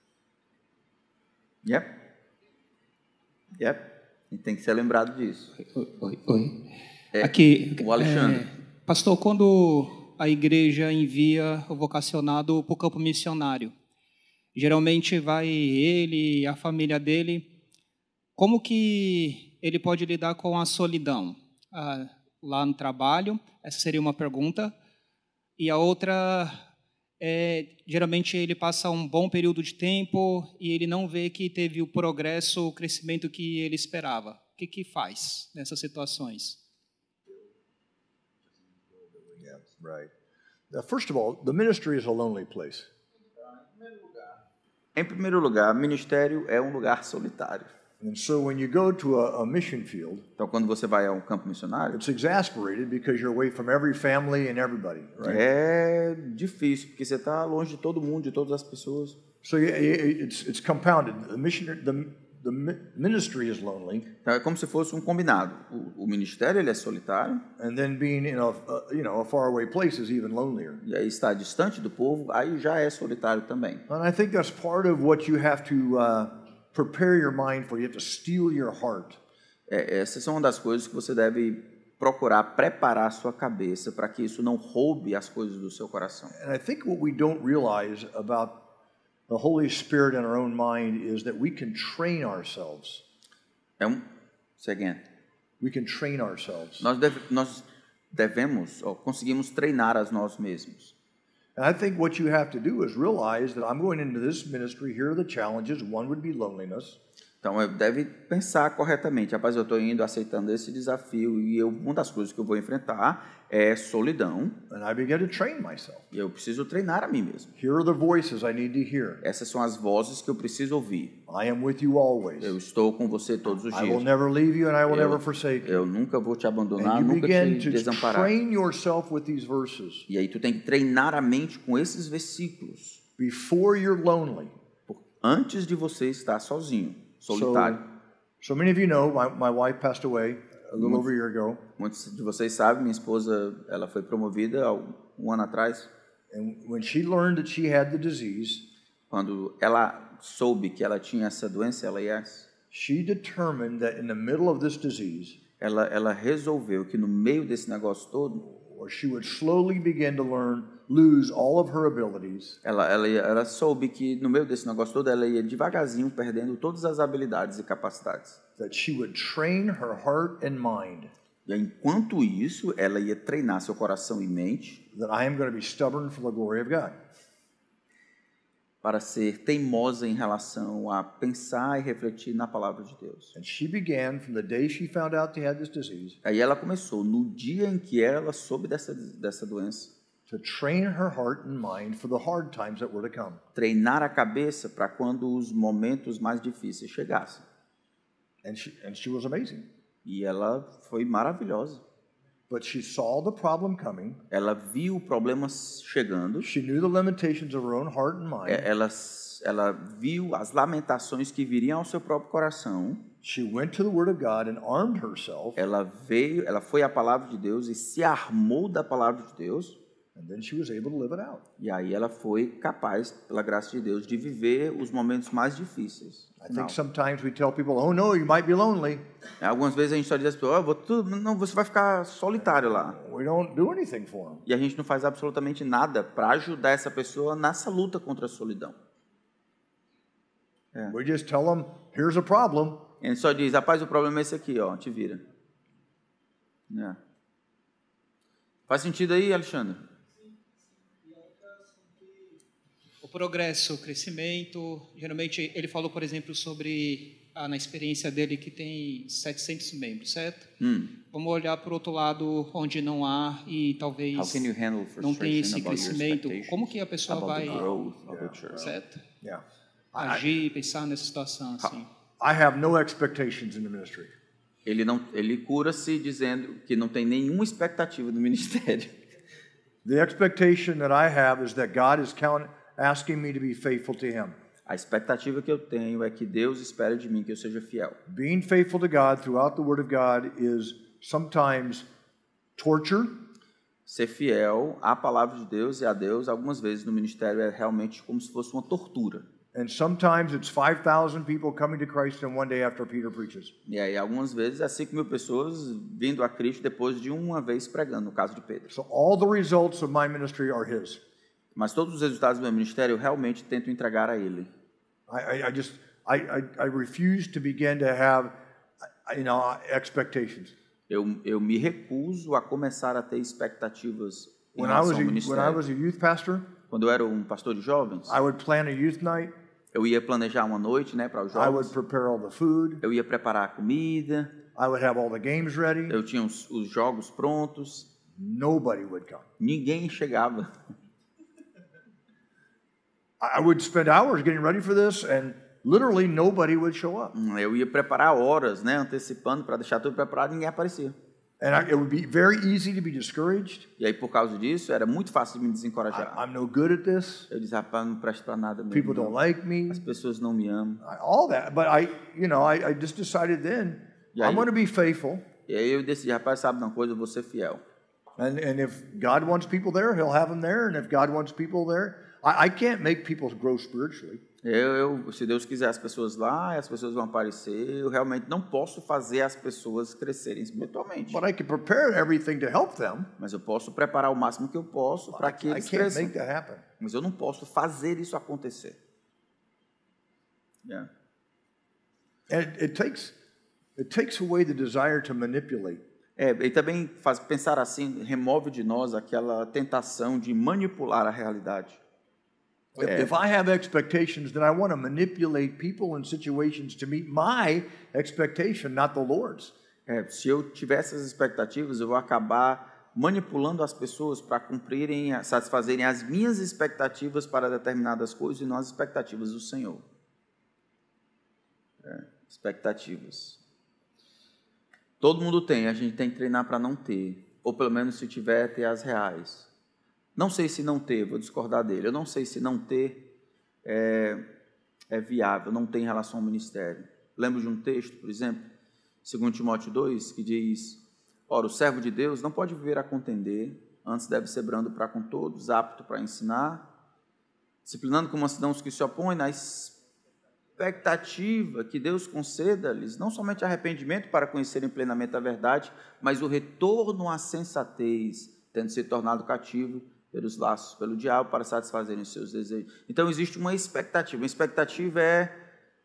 Yep. Yep. E tem que ser lembrado disso. Oi, oi. É, Aqui, o Alexandre. é, pastor, quando a igreja envia o vocacionado para o campo missionário, geralmente vai ele e a família dele. Como que ele pode lidar com a solidão? Ah, lá no trabalho, essa seria uma pergunta. E a outra é, geralmente ele passa um bom período de tempo e ele não vê que teve o progresso, o crescimento que ele esperava. O que que faz nessas situações? Yeah, right. Uh, first of all, the ministry is a lonely place. Em primeiro lugar, ministério é um lugar solitário. And so when you go to a, a mission field, Então, quando você vai a um campo missionário, it's exasperated because you're away from every family and everybody, right? é difícil, porque você está longe de todo mundo, de todas as pessoas. So you- you- it's it's compounded. The mission, the the mi- ministry is lonely, Então, é como se fosse um combinado. O, o ministério ele é solitário, and then being in a, a you know a faraway place is even lonelier. e aí estar distante do povo, aí já é solitário também. And I think that's part of what you have to uh, prepare your mind for. You have to steel your heart. É, essas são uma das coisas que você deve procurar preparar a sua cabeça para que isso não roube as coisas do seu coração. And I think what we don't realize about the Holy Spirit in our own mind is that we can train ourselves. É um, again. We can train ourselves. Nós, deve, nós devemos, ou conseguimos treinar a nós mesmos. And I think what you have to do is realize that I'm going into this ministry. Here are the challenges. One would be loneliness. Então, eu deve pensar corretamente. Rapaz, eu estou indo, aceitando esse desafio, e eu, uma das coisas que eu vou enfrentar é solidão. And I begin to train myself. E eu preciso treinar a mim mesmo. Here are the voices I need to hear. Essas são as vozes que eu preciso ouvir. I am with you always. Eu estou com você todos os I will dias. never leave you and I will Eu, never forsake you. eu nunca vou te abandonar, And you nunca begin te to desamparar. train yourself with these verses. E aí tu tem que treinar a mente com esses versículos. Before you're lonely. Antes de você estar sozinho, solitário. So, so many of you know, my, my wife passed away a little over a year ago. Muitos de vocês sabem, minha esposa, ela foi promovida há um ano atrás. And when she learned that she had the disease, quando ela soube que ela tinha essa doença, L A S, she determined that in the middle of this disease, ela ela resolveu que no meio desse negócio todo, or she would slowly begin to learn, lose all of her abilities. Ela ela ela soube que no meio desse negócio todo ela ia devagarzinho perdendo todas as habilidades e capacidades. That she would train her heart and mind. E enquanto isso, ela ia treinar seu coração e mente. That I am going to be stubborn for the glory of God. Para ser teimosa em relação a pensar e refletir na palavra de Deus. And she began from the day she found out she had this disease. Aí ela começou no dia em que ela soube dessa dessa doença. To train her heart and mind for the hard times that were to come. Treinar a cabeça para quando os momentos mais difíceis chegassem. And she and she was amazing. E ela foi maravilhosa. But she saw the problem coming. Ela viu o problema chegando. She knew the limitations of her own heart and mind. Ela ela viu as lamentações que viriam ao seu próprio coração. She went to the Word of God and armed herself. Ela veio, ela foi à palavra de Deus e se armou da palavra de Deus. And then she was able to live it out. E aí ela foi capaz, pela graça de Deus, de viver os momentos mais difíceis. I think sometimes we tell people, "Oh no, you might be lonely." Algumas vezes a gente só diz às pessoas, oh, vou tudo, não, você vai ficar solitário lá. We don't do anything for them. E a gente não faz absolutamente nada para ajudar essa pessoa nessa luta contra a solidão. É. We just tell them, "Here's a problem." A gente só diz, rapaz, o problema é esse aqui, ó, te vira. É. Faz sentido aí, Alexandre? O progresso, o crescimento, geralmente ele falou, por exemplo, sobre ah, na experiência dele que tem setecentos membros, certo? Hum. Vamos olhar para o outro lado onde não há e talvez não tem esse crescimento. Como que a pessoa vai, certo? Yeah. Agir, pensar nessa situação assim? I have no expectations in the ministry. Ele não, ele cura-se dizendo que não tem nenhuma expectativa do ministério. The expectation that I have is that God is count, asking me to be faithful to Him. A expectativa que eu tenho é que Deus espera de mim que eu seja fiel. Being faithful to God throughout the Word of God is sometimes torture. Ser fiel à palavra de Deus e a Deus, algumas vezes no ministério é realmente como se fosse uma tortura. And sometimes it's five thousand people coming to Christ in one day after Peter preaches. E aí algumas vezes é cinco mil pessoas vindo a Cristo depois de uma vez pregando, no caso de Pedro. So all the results of my ministry are His. Mas todos os resultados do meu ministério eu realmente tento entregar a Ele. I, I, I just I, I, I refuse to begin to have, you know, expectations. Eu eu me recuso a começar a ter expectativas em When I relação was ao a, ministério. when I was a youth pastor, quando eu era um pastor de jovens, I would plan a youth night. Eu ia planejar uma noite, né, para os jovens. I would prepare all the food. Eu ia preparar a comida. I would have all the games ready. Eu tinha os, os jogos prontos. Nobody would come. Ninguém chegava. I would spend hours getting ready for this, and literally nobody would show up. Eu ia preparar horas, né, antecipando para deixar tudo preparado e ninguém aparecia. And I, it would be very easy to be discouraged. E aí, por causa disso, era muito fácil de me desencorajar. I, I'm no good at this. Eu disse, rapaz, não presto para nada mesmo. People don't like me. As pessoas não me amam. All that, but I, you know, I, I just decided then E aí, I'm going to be faithful. E aí eu decidi, rapaz, sabe de uma coisa, eu vou ser fiel. And and if God wants people there, He'll have them there. And if God wants people there, I, I can't make people grow spiritually. Eu, eu, se Deus quiser as pessoas lá, as pessoas vão aparecer. Eu realmente não posso fazer as pessoas crescerem espiritualmente. But I can prepare everything to help them. Mas eu posso preparar o máximo que eu posso para que eles I can't cresçam. make that happen. Mas eu não posso fazer isso acontecer. Yeah. And it, it takes it takes away the desire to manipulate. É, e também faz pensar assim, remove de nós aquela tentação de manipular a realidade. If, if I have expectations, then I want to manipulate people and situations to meet my expectation, not the Lord's. É, se eu tiver essas expectativas, eu vou acabar manipulando as pessoas para cumprirem, satisfazerem as minhas expectativas para determinadas coisas e não as expectativas do Senhor. É, expectativas. Todo mundo tem, a gente tem que treinar para não ter, ou pelo menos se tiver, ter as reais. Não sei se não ter, vou discordar dele, eu não sei se não ter é, é viável, não tem relação ao ministério. Lembro de um texto, por exemplo, segundo Timóteo dois, que diz, ora, o servo de Deus não pode viver a contender, antes deve ser brando para com todos, apto para ensinar, disciplinando com mansidão os que se opõem, na expectativa que Deus conceda-lhes, não somente arrependimento para conhecerem plenamente a verdade, mas o retorno à sensatez, tendo se tornado cativo pelos laços, pelo diabo, para satisfazerem os seus desejos. Então, existe uma expectativa. Uma expectativa é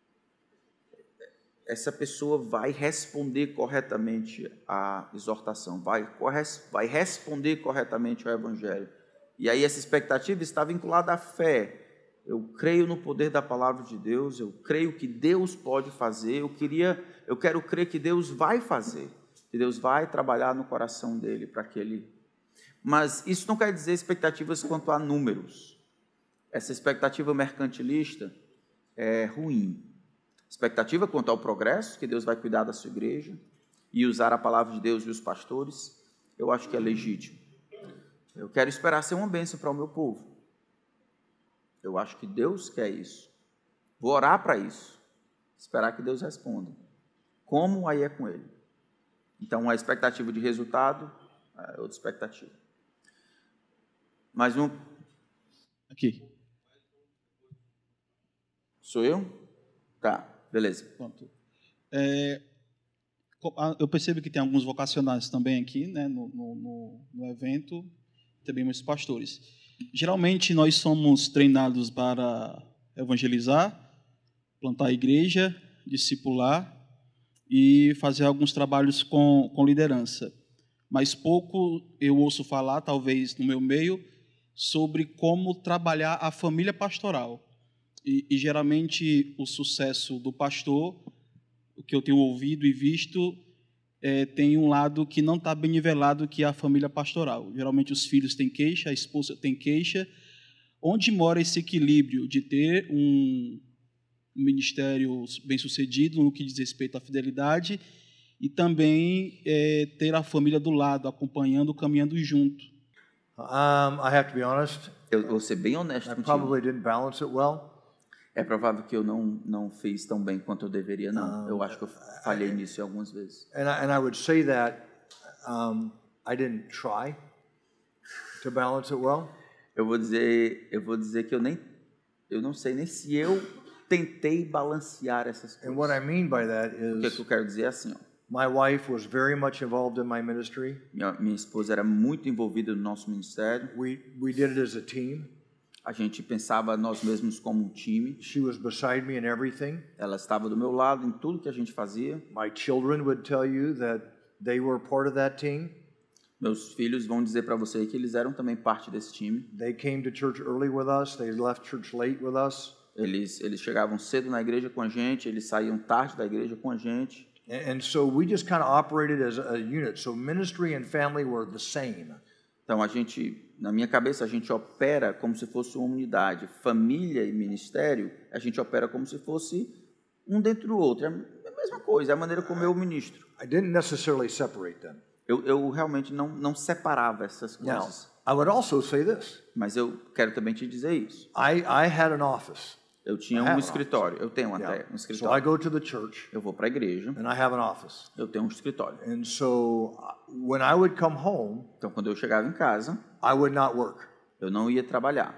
essa pessoa vai responder corretamente à exortação, vai, vai responder corretamente ao Evangelho. E aí essa expectativa está vinculada à fé. Eu creio no poder da palavra de Deus, eu creio que Deus pode fazer, eu, queria, eu quero crer que Deus vai fazer, que Deus vai trabalhar no coração dele para que ele... Mas isso não quer dizer expectativas quanto a números. Essa expectativa mercantilista é ruim. Expectativa quanto ao progresso, que Deus vai cuidar da sua igreja e usar a palavra de Deus e os pastores, eu acho que é legítimo. Eu quero esperar ser uma bênção para o meu povo. Eu acho que Deus quer isso. Vou orar para isso. Esperar que Deus responda. Como? Aí é com Ele. Então, a expectativa de resultado é outra expectativa. Mais um. Aqui. Sou eu? Tá, beleza. Pronto. É, eu percebo que tem alguns vocacionais também aqui, né, no, no, no evento, também muitos pastores. Geralmente, nós somos treinados para evangelizar, plantar a igreja, discipular e fazer alguns trabalhos com, com liderança. Mas pouco eu ouço falar, talvez no meu meio, sobre como trabalhar a família pastoral. E, e geralmente o sucesso do pastor, o que eu tenho ouvido e visto, é, tem um lado que não está bem nivelado, que é a família pastoral. Geralmente os filhos têm queixa, a esposa tem queixa. Onde mora esse equilíbrio de ter um ministério bem-sucedido no que diz respeito à fidelidade e também é, ter a família do lado, acompanhando, caminhando junto? Um, I have to be honest. Eu vou ser bem honesto I contigo. probably didn't balance it well. É provável que eu não não fiz tão bem quanto eu deveria, não. Um, eu acho que eu falhei nisso algumas vezes. And I, and I would say that um, I didn't try to balance it well. Eu vou dizer, eu vou dizer que eu nem eu não sei nem se eu tentei balancear essas coisas. And what I mean by that O que, is que eu quero dizer é assim, ó. my wife was very much involved in my ministry. Minha, minha esposa era muito envolvida no nosso ministério. We we did it as a team. A gente pensava nós mesmos como um time. She was beside me in everything. Ela estava do meu lado em tudo que a gente fazia. My children would tell you that they were part of that team. Meus filhos vão dizer para você que eles eram também parte desse time. They came to church early with us. They left church late with us. Eles eles chegavam cedo na igreja com a gente, eles saíam tarde da igreja com a gente. And, and so we just kind of operated as a unit. So ministry and family were the same. Então, a gente, na minha cabeça, a gente opera como se fosse uma unidade. Família e ministério, a gente opera como se fosse um dentro do outro. É a mesma coisa, é a maneira como eu ministro. I didn't necessarily separate them. Eu, eu realmente não, não separava essas coisas. Now, I would also say this. Mas eu quero também te dizer isso. I, I had an office. Eu tinha um escritório, eu tenho até Yeah. um So I escritório. go to the church Eu vou para a igreja, and I have an office. eu tenho um escritório. And so uh, when I would come home, Então, quando eu chegava em casa, I would not work. eu não ia trabalhar.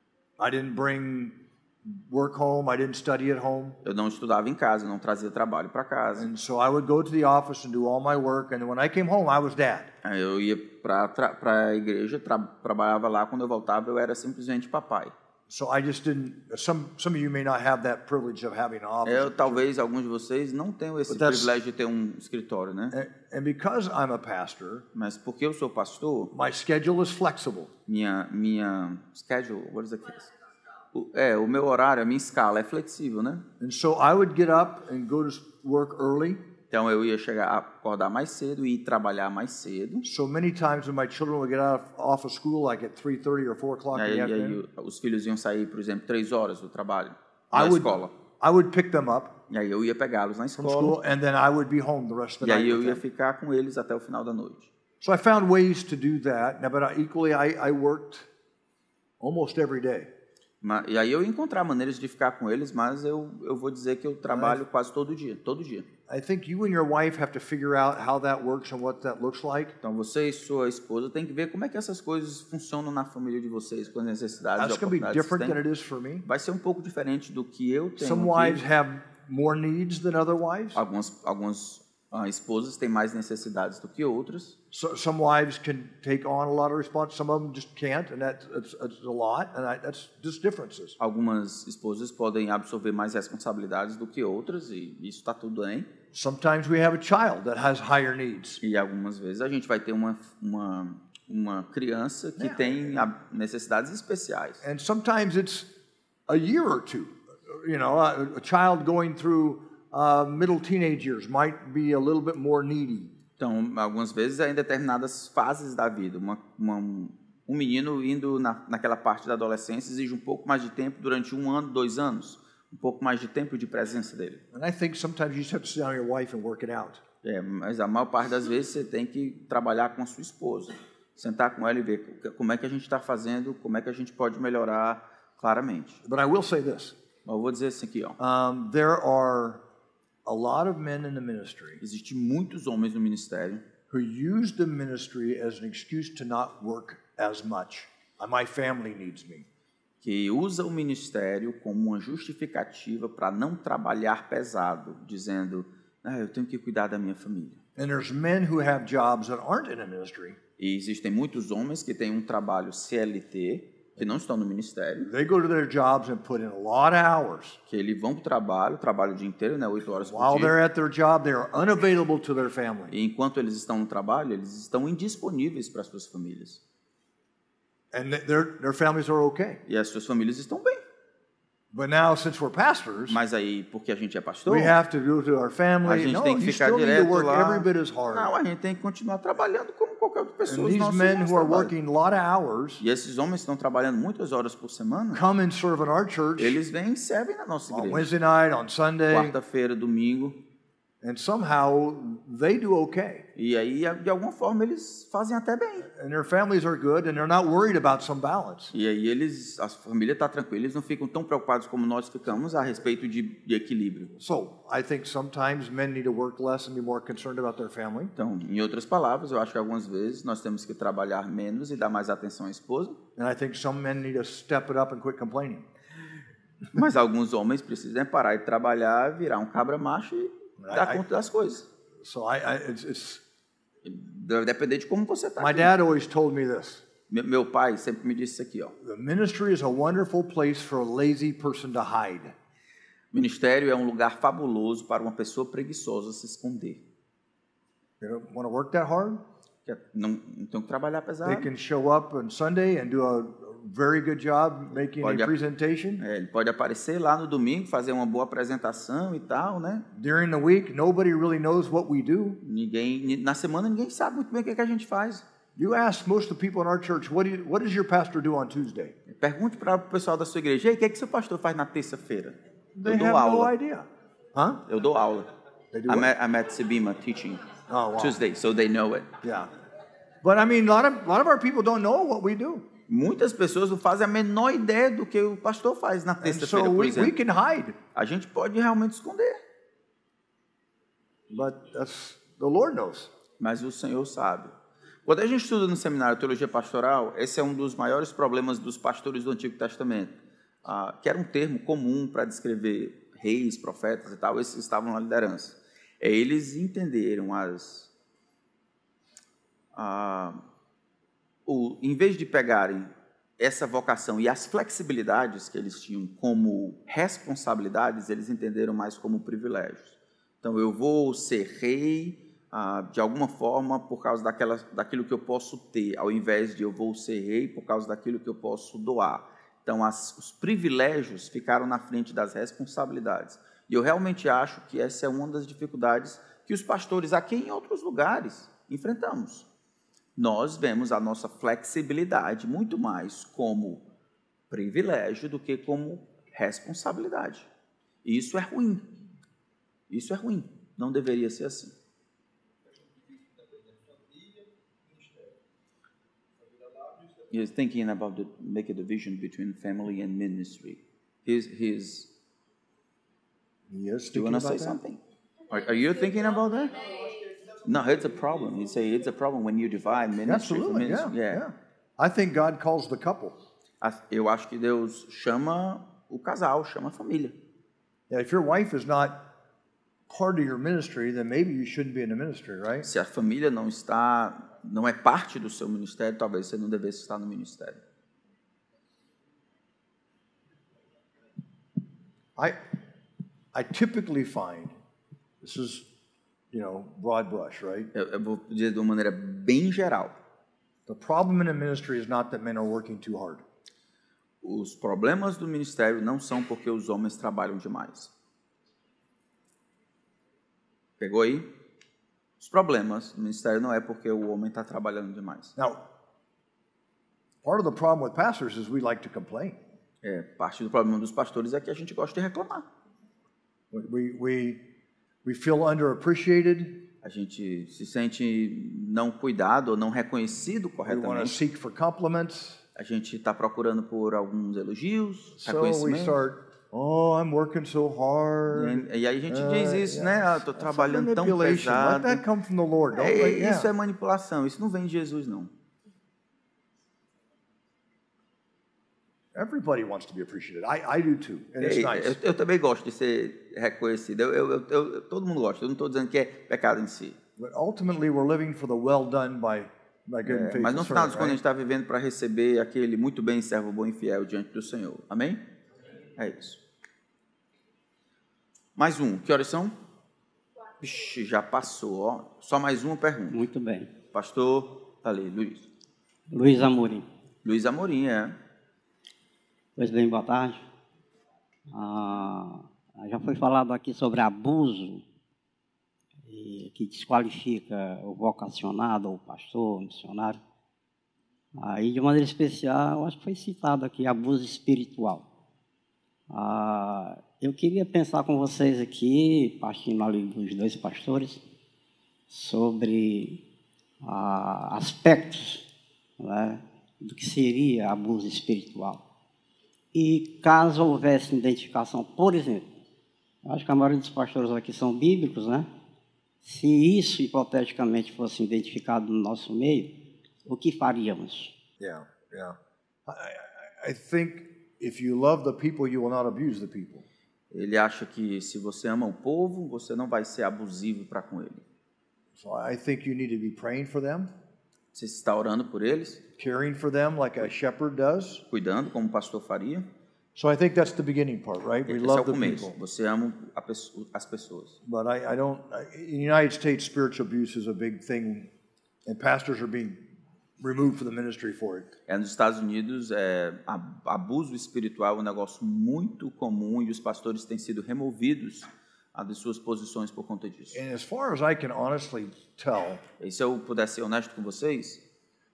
I didn't bring work home. I didn't study at home. Eu não estudava em casa, eu não trazia trabalho para casa. And so I would go to the office and do all my work. And when I came home, I was dad. Aí eu ia para a igreja, tra trabalhava lá, quando eu voltava eu era simplesmente papai. So I just didn't. Some some of you may not have that privilege of having an office. Eu, talvez alguns de vocês não tenham esse But that's- privilégio de ter um escritório, né? And, and because I'm a pastor, Mas porque eu sou pastor, my schedule is flexible. minha minha schedule, what is it? O, é, o meu horário, a minha escala é flexível, né? And so I would get up and go to work early. Então eu ia chegar, acordar mais cedo e ir trabalhar mais cedo. So many times when my children would get out of, off of school, like at three thirty or four o'clock E in aí, the e afternoon, aí os filhos iam sair, por exemplo, três horas do trabalho, da I would escola. I would pick them up E aí eu ia pegá-los na from school, escola and then I would be home the rest of the e aí night eu with ia them. ficar com eles até o final da noite. So I found ways to do that. Now, but I, equally, I, I worked almost every day. Ma- E aí eu ia encontrar maneiras de ficar com eles, mas eu, eu vou dizer que eu trabalho quase todo dia, todo dia. I think you and your wife have to figure out how that works and what that looks like. Então você e sua esposa têm que ver como é que essas coisas funcionam na família de vocês, com as necessidades e That's going to be oportunidades que different than têm. it is for me. Vai ser um pouco diferente do que eu tenho Some wives aqui. have more needs than other wives. Algumas, algumas ah, esposas têm mais necessidades do que outras. So, some wives can take on a lot of response. Some of them just can't, and that's it's, it's a lot. And I, that's just differences. Algumas esposas podem absorver mais responsabilidades do que outras, e isso está tudo bem. Sometimes we have a child that has higher needs. E algumas vezes a gente vai ter uma, uma, uma criança que tem a- necessidades especiais. And sometimes it's a year or two. You know, a, a child going through uh, middle teenage years might be a little bit more needy. Então, algumas vezes é em determinadas fases da vida. Uma, uma, um menino indo na, naquela parte da adolescência exige um pouco mais de tempo durante um ano, dois anos. Um pouco mais de tempo de presença dele. And I think sometimes you just have to sit down with your wife and work it out. É, mas a maior parte das vezes você tem que trabalhar com a sua esposa. Sentar com ela e ver como é que a gente está fazendo, como é que a gente pode melhorar claramente. But I will say this. Mas eu vou dizer assim aqui, ó. Um, there are a lot of men in the ministry Existem muitos homens no ministério who use the ministry as an excuse to not work as much. Uh, My family needs me. que usa o ministério como uma justificativa para não trabalhar pesado, dizendo, ah, eu tenho que cuidar da minha família. And there's men who have jobs that aren't in the ministry. E existem muitos homens que têm um trabalho C L T, que não estão no ministério, They go to their jobs and put in a lot of hours. que eles vão para o trabalho, trabalham o dia inteiro, né, oito horas por While dia. they're at their job, they are unavailable to their family. E enquanto eles estão no trabalho, eles estão indisponíveis para as suas famílias. And th- their, their families are okay. E as suas famílias estão bem. But now, since we're pastors, Mas aí, porque a gente é pastor, we have to go to our a family. gente No, tem que you ficar still need to direto work lá. every bit as hard. Não, a gente tem que continuar trabalhando como qualquer outra pessoa. And os these nossos men irmãos who are trabalham. working a lot of hours E esses homens que estão trabalhando muitas horas por semana, come and serve in our church eles vêm e servem na nossa on igreja. Wednesday night, on Sunday, Quarta-feira, domingo. and somehow they do okay. E aí, de alguma forma, eles fazem até bem. And their families are good, and they're not worried about some balance. E aí, eles, a família está tranquila, eles não ficam tão preocupados como nós ficamos a respeito de, de equilíbrio. So I think sometimes men need to work less and be more concerned about their family. Então, em outras palavras, eu acho que algumas vezes nós temos que trabalhar menos e dar mais atenção à esposa, And I think some men need to step it up and quit complaining. mas alguns homens precisam parar de trabalhar, virar um cabra macho e dar I- conta das coisas. So I, I it's, it's Deve depender de como você está. my dad always told me this. Meu, meu pai sempre me disse isso aqui, ó. The ministry is a wonderful place for a lazy person to hide. Ministério é um lugar fabuloso para uma pessoa preguiçosa se esconder. You don't want to work that hard? Que Não, não tem que trabalhar pesado. They can show up on Sunday and do a very good job making Pode a ap- presentation. É, ele pode aparecer lá no domingo, fazer uma boa apresentação e tal, né? During the week, nobody really knows what we do. Ninguém, na semana ninguém sabe muito bem o que, que a gente faz. You ask most of the people in our church, what, do you, what does your pastor do on Tuesday? Pergunte para o pessoal da sua igreja, e aí, o que é que seu pastor faz na terça-feira? They Eu dou have aula. no idea. Huh? Eu dou aula. They do I'm what? at, I'm at Sibima teaching Oh, wow. Tuesday, so they know it. Yeah. But I mean, a lot of, a lot of our people don't know what we do. Muitas pessoas não fazem a menor ideia do que o pastor faz na And terça-feira, so por we, we exemplo. can hide. A gente pode realmente esconder, But that's, the Lord knows. mas o Senhor sabe. Quando a gente estuda no seminário Teologia Pastoral, esse é um dos maiores problemas dos pastores do Antigo Testamento, ah, que era um termo comum para descrever reis, profetas e tal, esses estavam na liderança. É eles entenderam as... Ah, o, em vez de pegarem essa vocação e as flexibilidades que eles tinham como responsabilidades, eles entenderam mais como privilégios. Então, eu vou ser rei ah, de alguma forma por causa daquela, daquilo que eu posso ter, ao invés de eu vou ser rei por causa daquilo que eu posso doar. Então, as, os privilégios ficaram na frente das responsabilidades. E eu realmente acho que essa é uma das dificuldades que os pastores aqui e em outros lugares enfrentamos. Nós vemos a nossa flexibilidade muito mais como privilégio do que como responsabilidade. E isso é ruim. Isso é ruim. Não deveria ser assim. He's thinking about the, make a division between family and ministry. He's, he's, Yes, do you want to say that? something? Are, are you thinking about that? No, it's a problem. You say it's a problem when you divide ministry from Absolutely, yeah, ministry. yeah. I think God calls the couple. Eu acho que Deus chama o casal, chama a família. Yeah, if your wife is not part of your ministry, then maybe you shouldn't be in the ministry, right? Se a família não está, não é parte do seu ministério, talvez você não devesse estar no ministério. I, I typically find, this is, you know, broad brush, right? Eu, eu vou dizer de uma maneira bem geral. The problem in the ministry is not that men are working too hard. Os problemas do ministério não são porque os homens trabalham demais. Pegou aí? Os problemas do ministério não é porque o homem está trabalhando demais. Now, part of the problem with pastors is we like to complain. É, parte do problema dos pastores é que a gente gosta de reclamar. We, we, we feel underappreciated. A gente se sente não cuidado ou não reconhecido We want to corretamente. seek for compliments. A gente está procurando por alguns elogios, So we reconhecimento. start, oh, I'm working so hard. E, e aí a gente Uh, diz isso, yeah. né? Ah, estou That's trabalhando tão manipulation. Let pesado. that come from the Lord. Don't É, let- yeah. isso é manipulação, isso não vem de Jesus, não. Everybody wants to be appreciated. I, I do too, and it's Ei, nice. eu, eu também gosto de ser reconhecido. Eu, eu, eu, eu- todo mundo gosta. Eu não estou dizendo que é pecado em si. But ultimately, we're living for the well done by, by good and É, faithful mas no final servant, dos contos, a gente right? está vivendo para receber aquele muito bem, servo bom e fiel diante do Senhor. Amém? É isso. Mais um. Que horas são? Ixi, já passou. Ó. Só mais uma pergunta. Muito bem. Pastor, tá ali, Luiz. Luiz Amorim. Luiz Amorim, é. Pois bem, boa tarde. Ah, já foi falado aqui sobre abuso, e que desqualifica o vocacionado, o pastor, o missionário. Aí, de maneira especial, eu acho que foi citado aqui abuso espiritual. Ah, eu queria pensar com vocês aqui, partindo ali dos dois pastores, sobre ah, aspectos, né, do que seria abuso espiritual. E caso houvesse identificação, por exemplo, eu acho que a maioria dos pastores aqui são bíblicos, né? Se isso, hipoteticamente, fosse identificado no nosso meio, o que faríamos? Yeah, yeah. I, I- I think if you love the people, you will not abuse the people. Ele acha que se você ama o povo, você não vai ser abusivo para com ele. So I think you need to be praying for them, Você está orando por eles, caring for them like a shepherd does. cuidando como o pastor faria. So I think that's the beginning part, right? We Esse é love o the começo. people. Você ama a pesso- as pessoas. But I, I don't, I, in the United States, spiritual abuse is a big thing, and pastors are being removed from the ministry for it. É, nos Estados Unidos, é, a- abuso espiritual é um negócio muito comum e os pastores têm sido removidos ah, de suas posições por conta disso. And as far as I can honestly tell, E se eu puder ser honesto com vocês,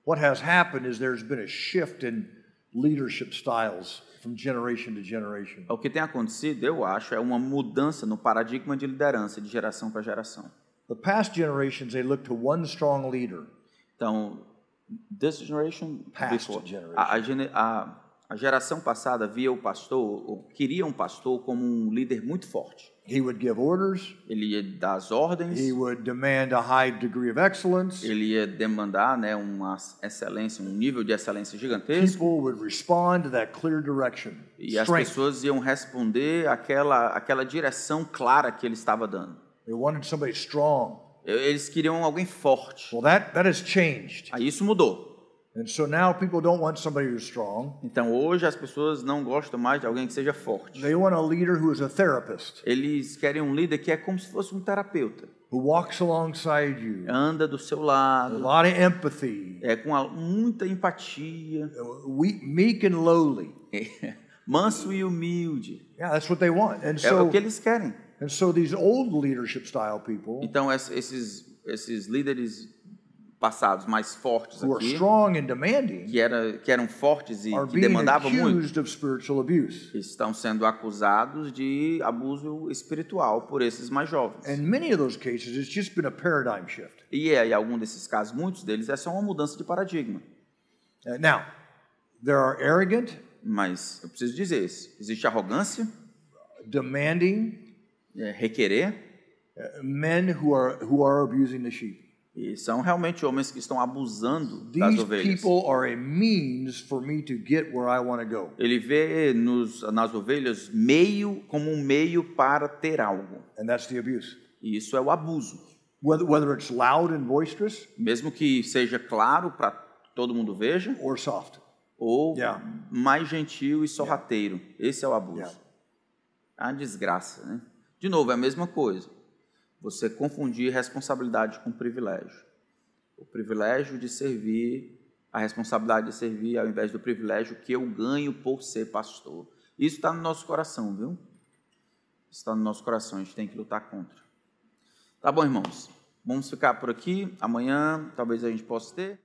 what has happened is there's been a shift in leadership styles from generation to generation. O que tem acontecido, eu acho, é uma mudança no paradigma de liderança de geração para geração. The past generations, they look to one strong leader. Então, this generation, Past before, generation. a, a, gene- a, a geração passada via o pastor, ou queria um pastor como um líder muito forte. He would give orders. Ele ia dar as ordens. He would demand a high degree of excellence. Ele ia demandar, né, uma excelência, um nível de excelência gigantesco. People would respond to that clear direction. E as Strength. pessoas iam responder àquela, àquela direção clara que ele estava dando. They wanted somebody strong. Eles queriam alguém forte. Well, that, that has changed. Aí isso mudou. And so now people don't want somebody who's strong. Então hoje as pessoas não gostam mais de alguém que seja forte. They want a leader who is a therapist. Eles querem um líder que é como se fosse um terapeuta. Who walks alongside you. Anda do seu lado. A lot of empathy. É com a, muita empatia. We, meek and lowly. Manso e humilde. Yeah, that's what they want. And é so, o que eles querem. And so these old leadership style people. Então esses esses líderes passados mais fortes who aqui, are strong and demanding, que, era, que eram fortes e are que being demandavam muito, accused of spiritual abuse. estão sendo acusados de abuso espiritual por esses mais jovens. And many of those cases, it's just been a paradigm shift. E é, em algum desses casos, muitos deles, é só uma mudança de paradigma. Uh, now, there are arrogant, mas eu preciso dizer isso. Existe arrogância, demanding, é, requerer, uh, men who are who are abusing the sheep. E são realmente homens que estão abusando das These ovelhas. people are a means for me to get where I want to go. Ele vê nos, nas ovelhas meio como um meio para ter algo. And that's the abuse. E isso é o abuso. Whether, whether it's loud and boisterous, mesmo que seja claro para todo mundo veja, or soft. ou Yeah. mais gentil e sorrateiro. Yeah. Esse é o abuso. Yeah. É uma desgraça, né? De novo, é a mesma coisa. Você confundir responsabilidade com privilégio. O privilégio de servir, a responsabilidade de servir ao invés do privilégio que eu ganho por ser pastor. Isso está no nosso coração, viu? Isso está no nosso coração, a gente tem que lutar contra. Tá bom, irmãos? Vamos ficar por aqui. Amanhã talvez a gente possa ter.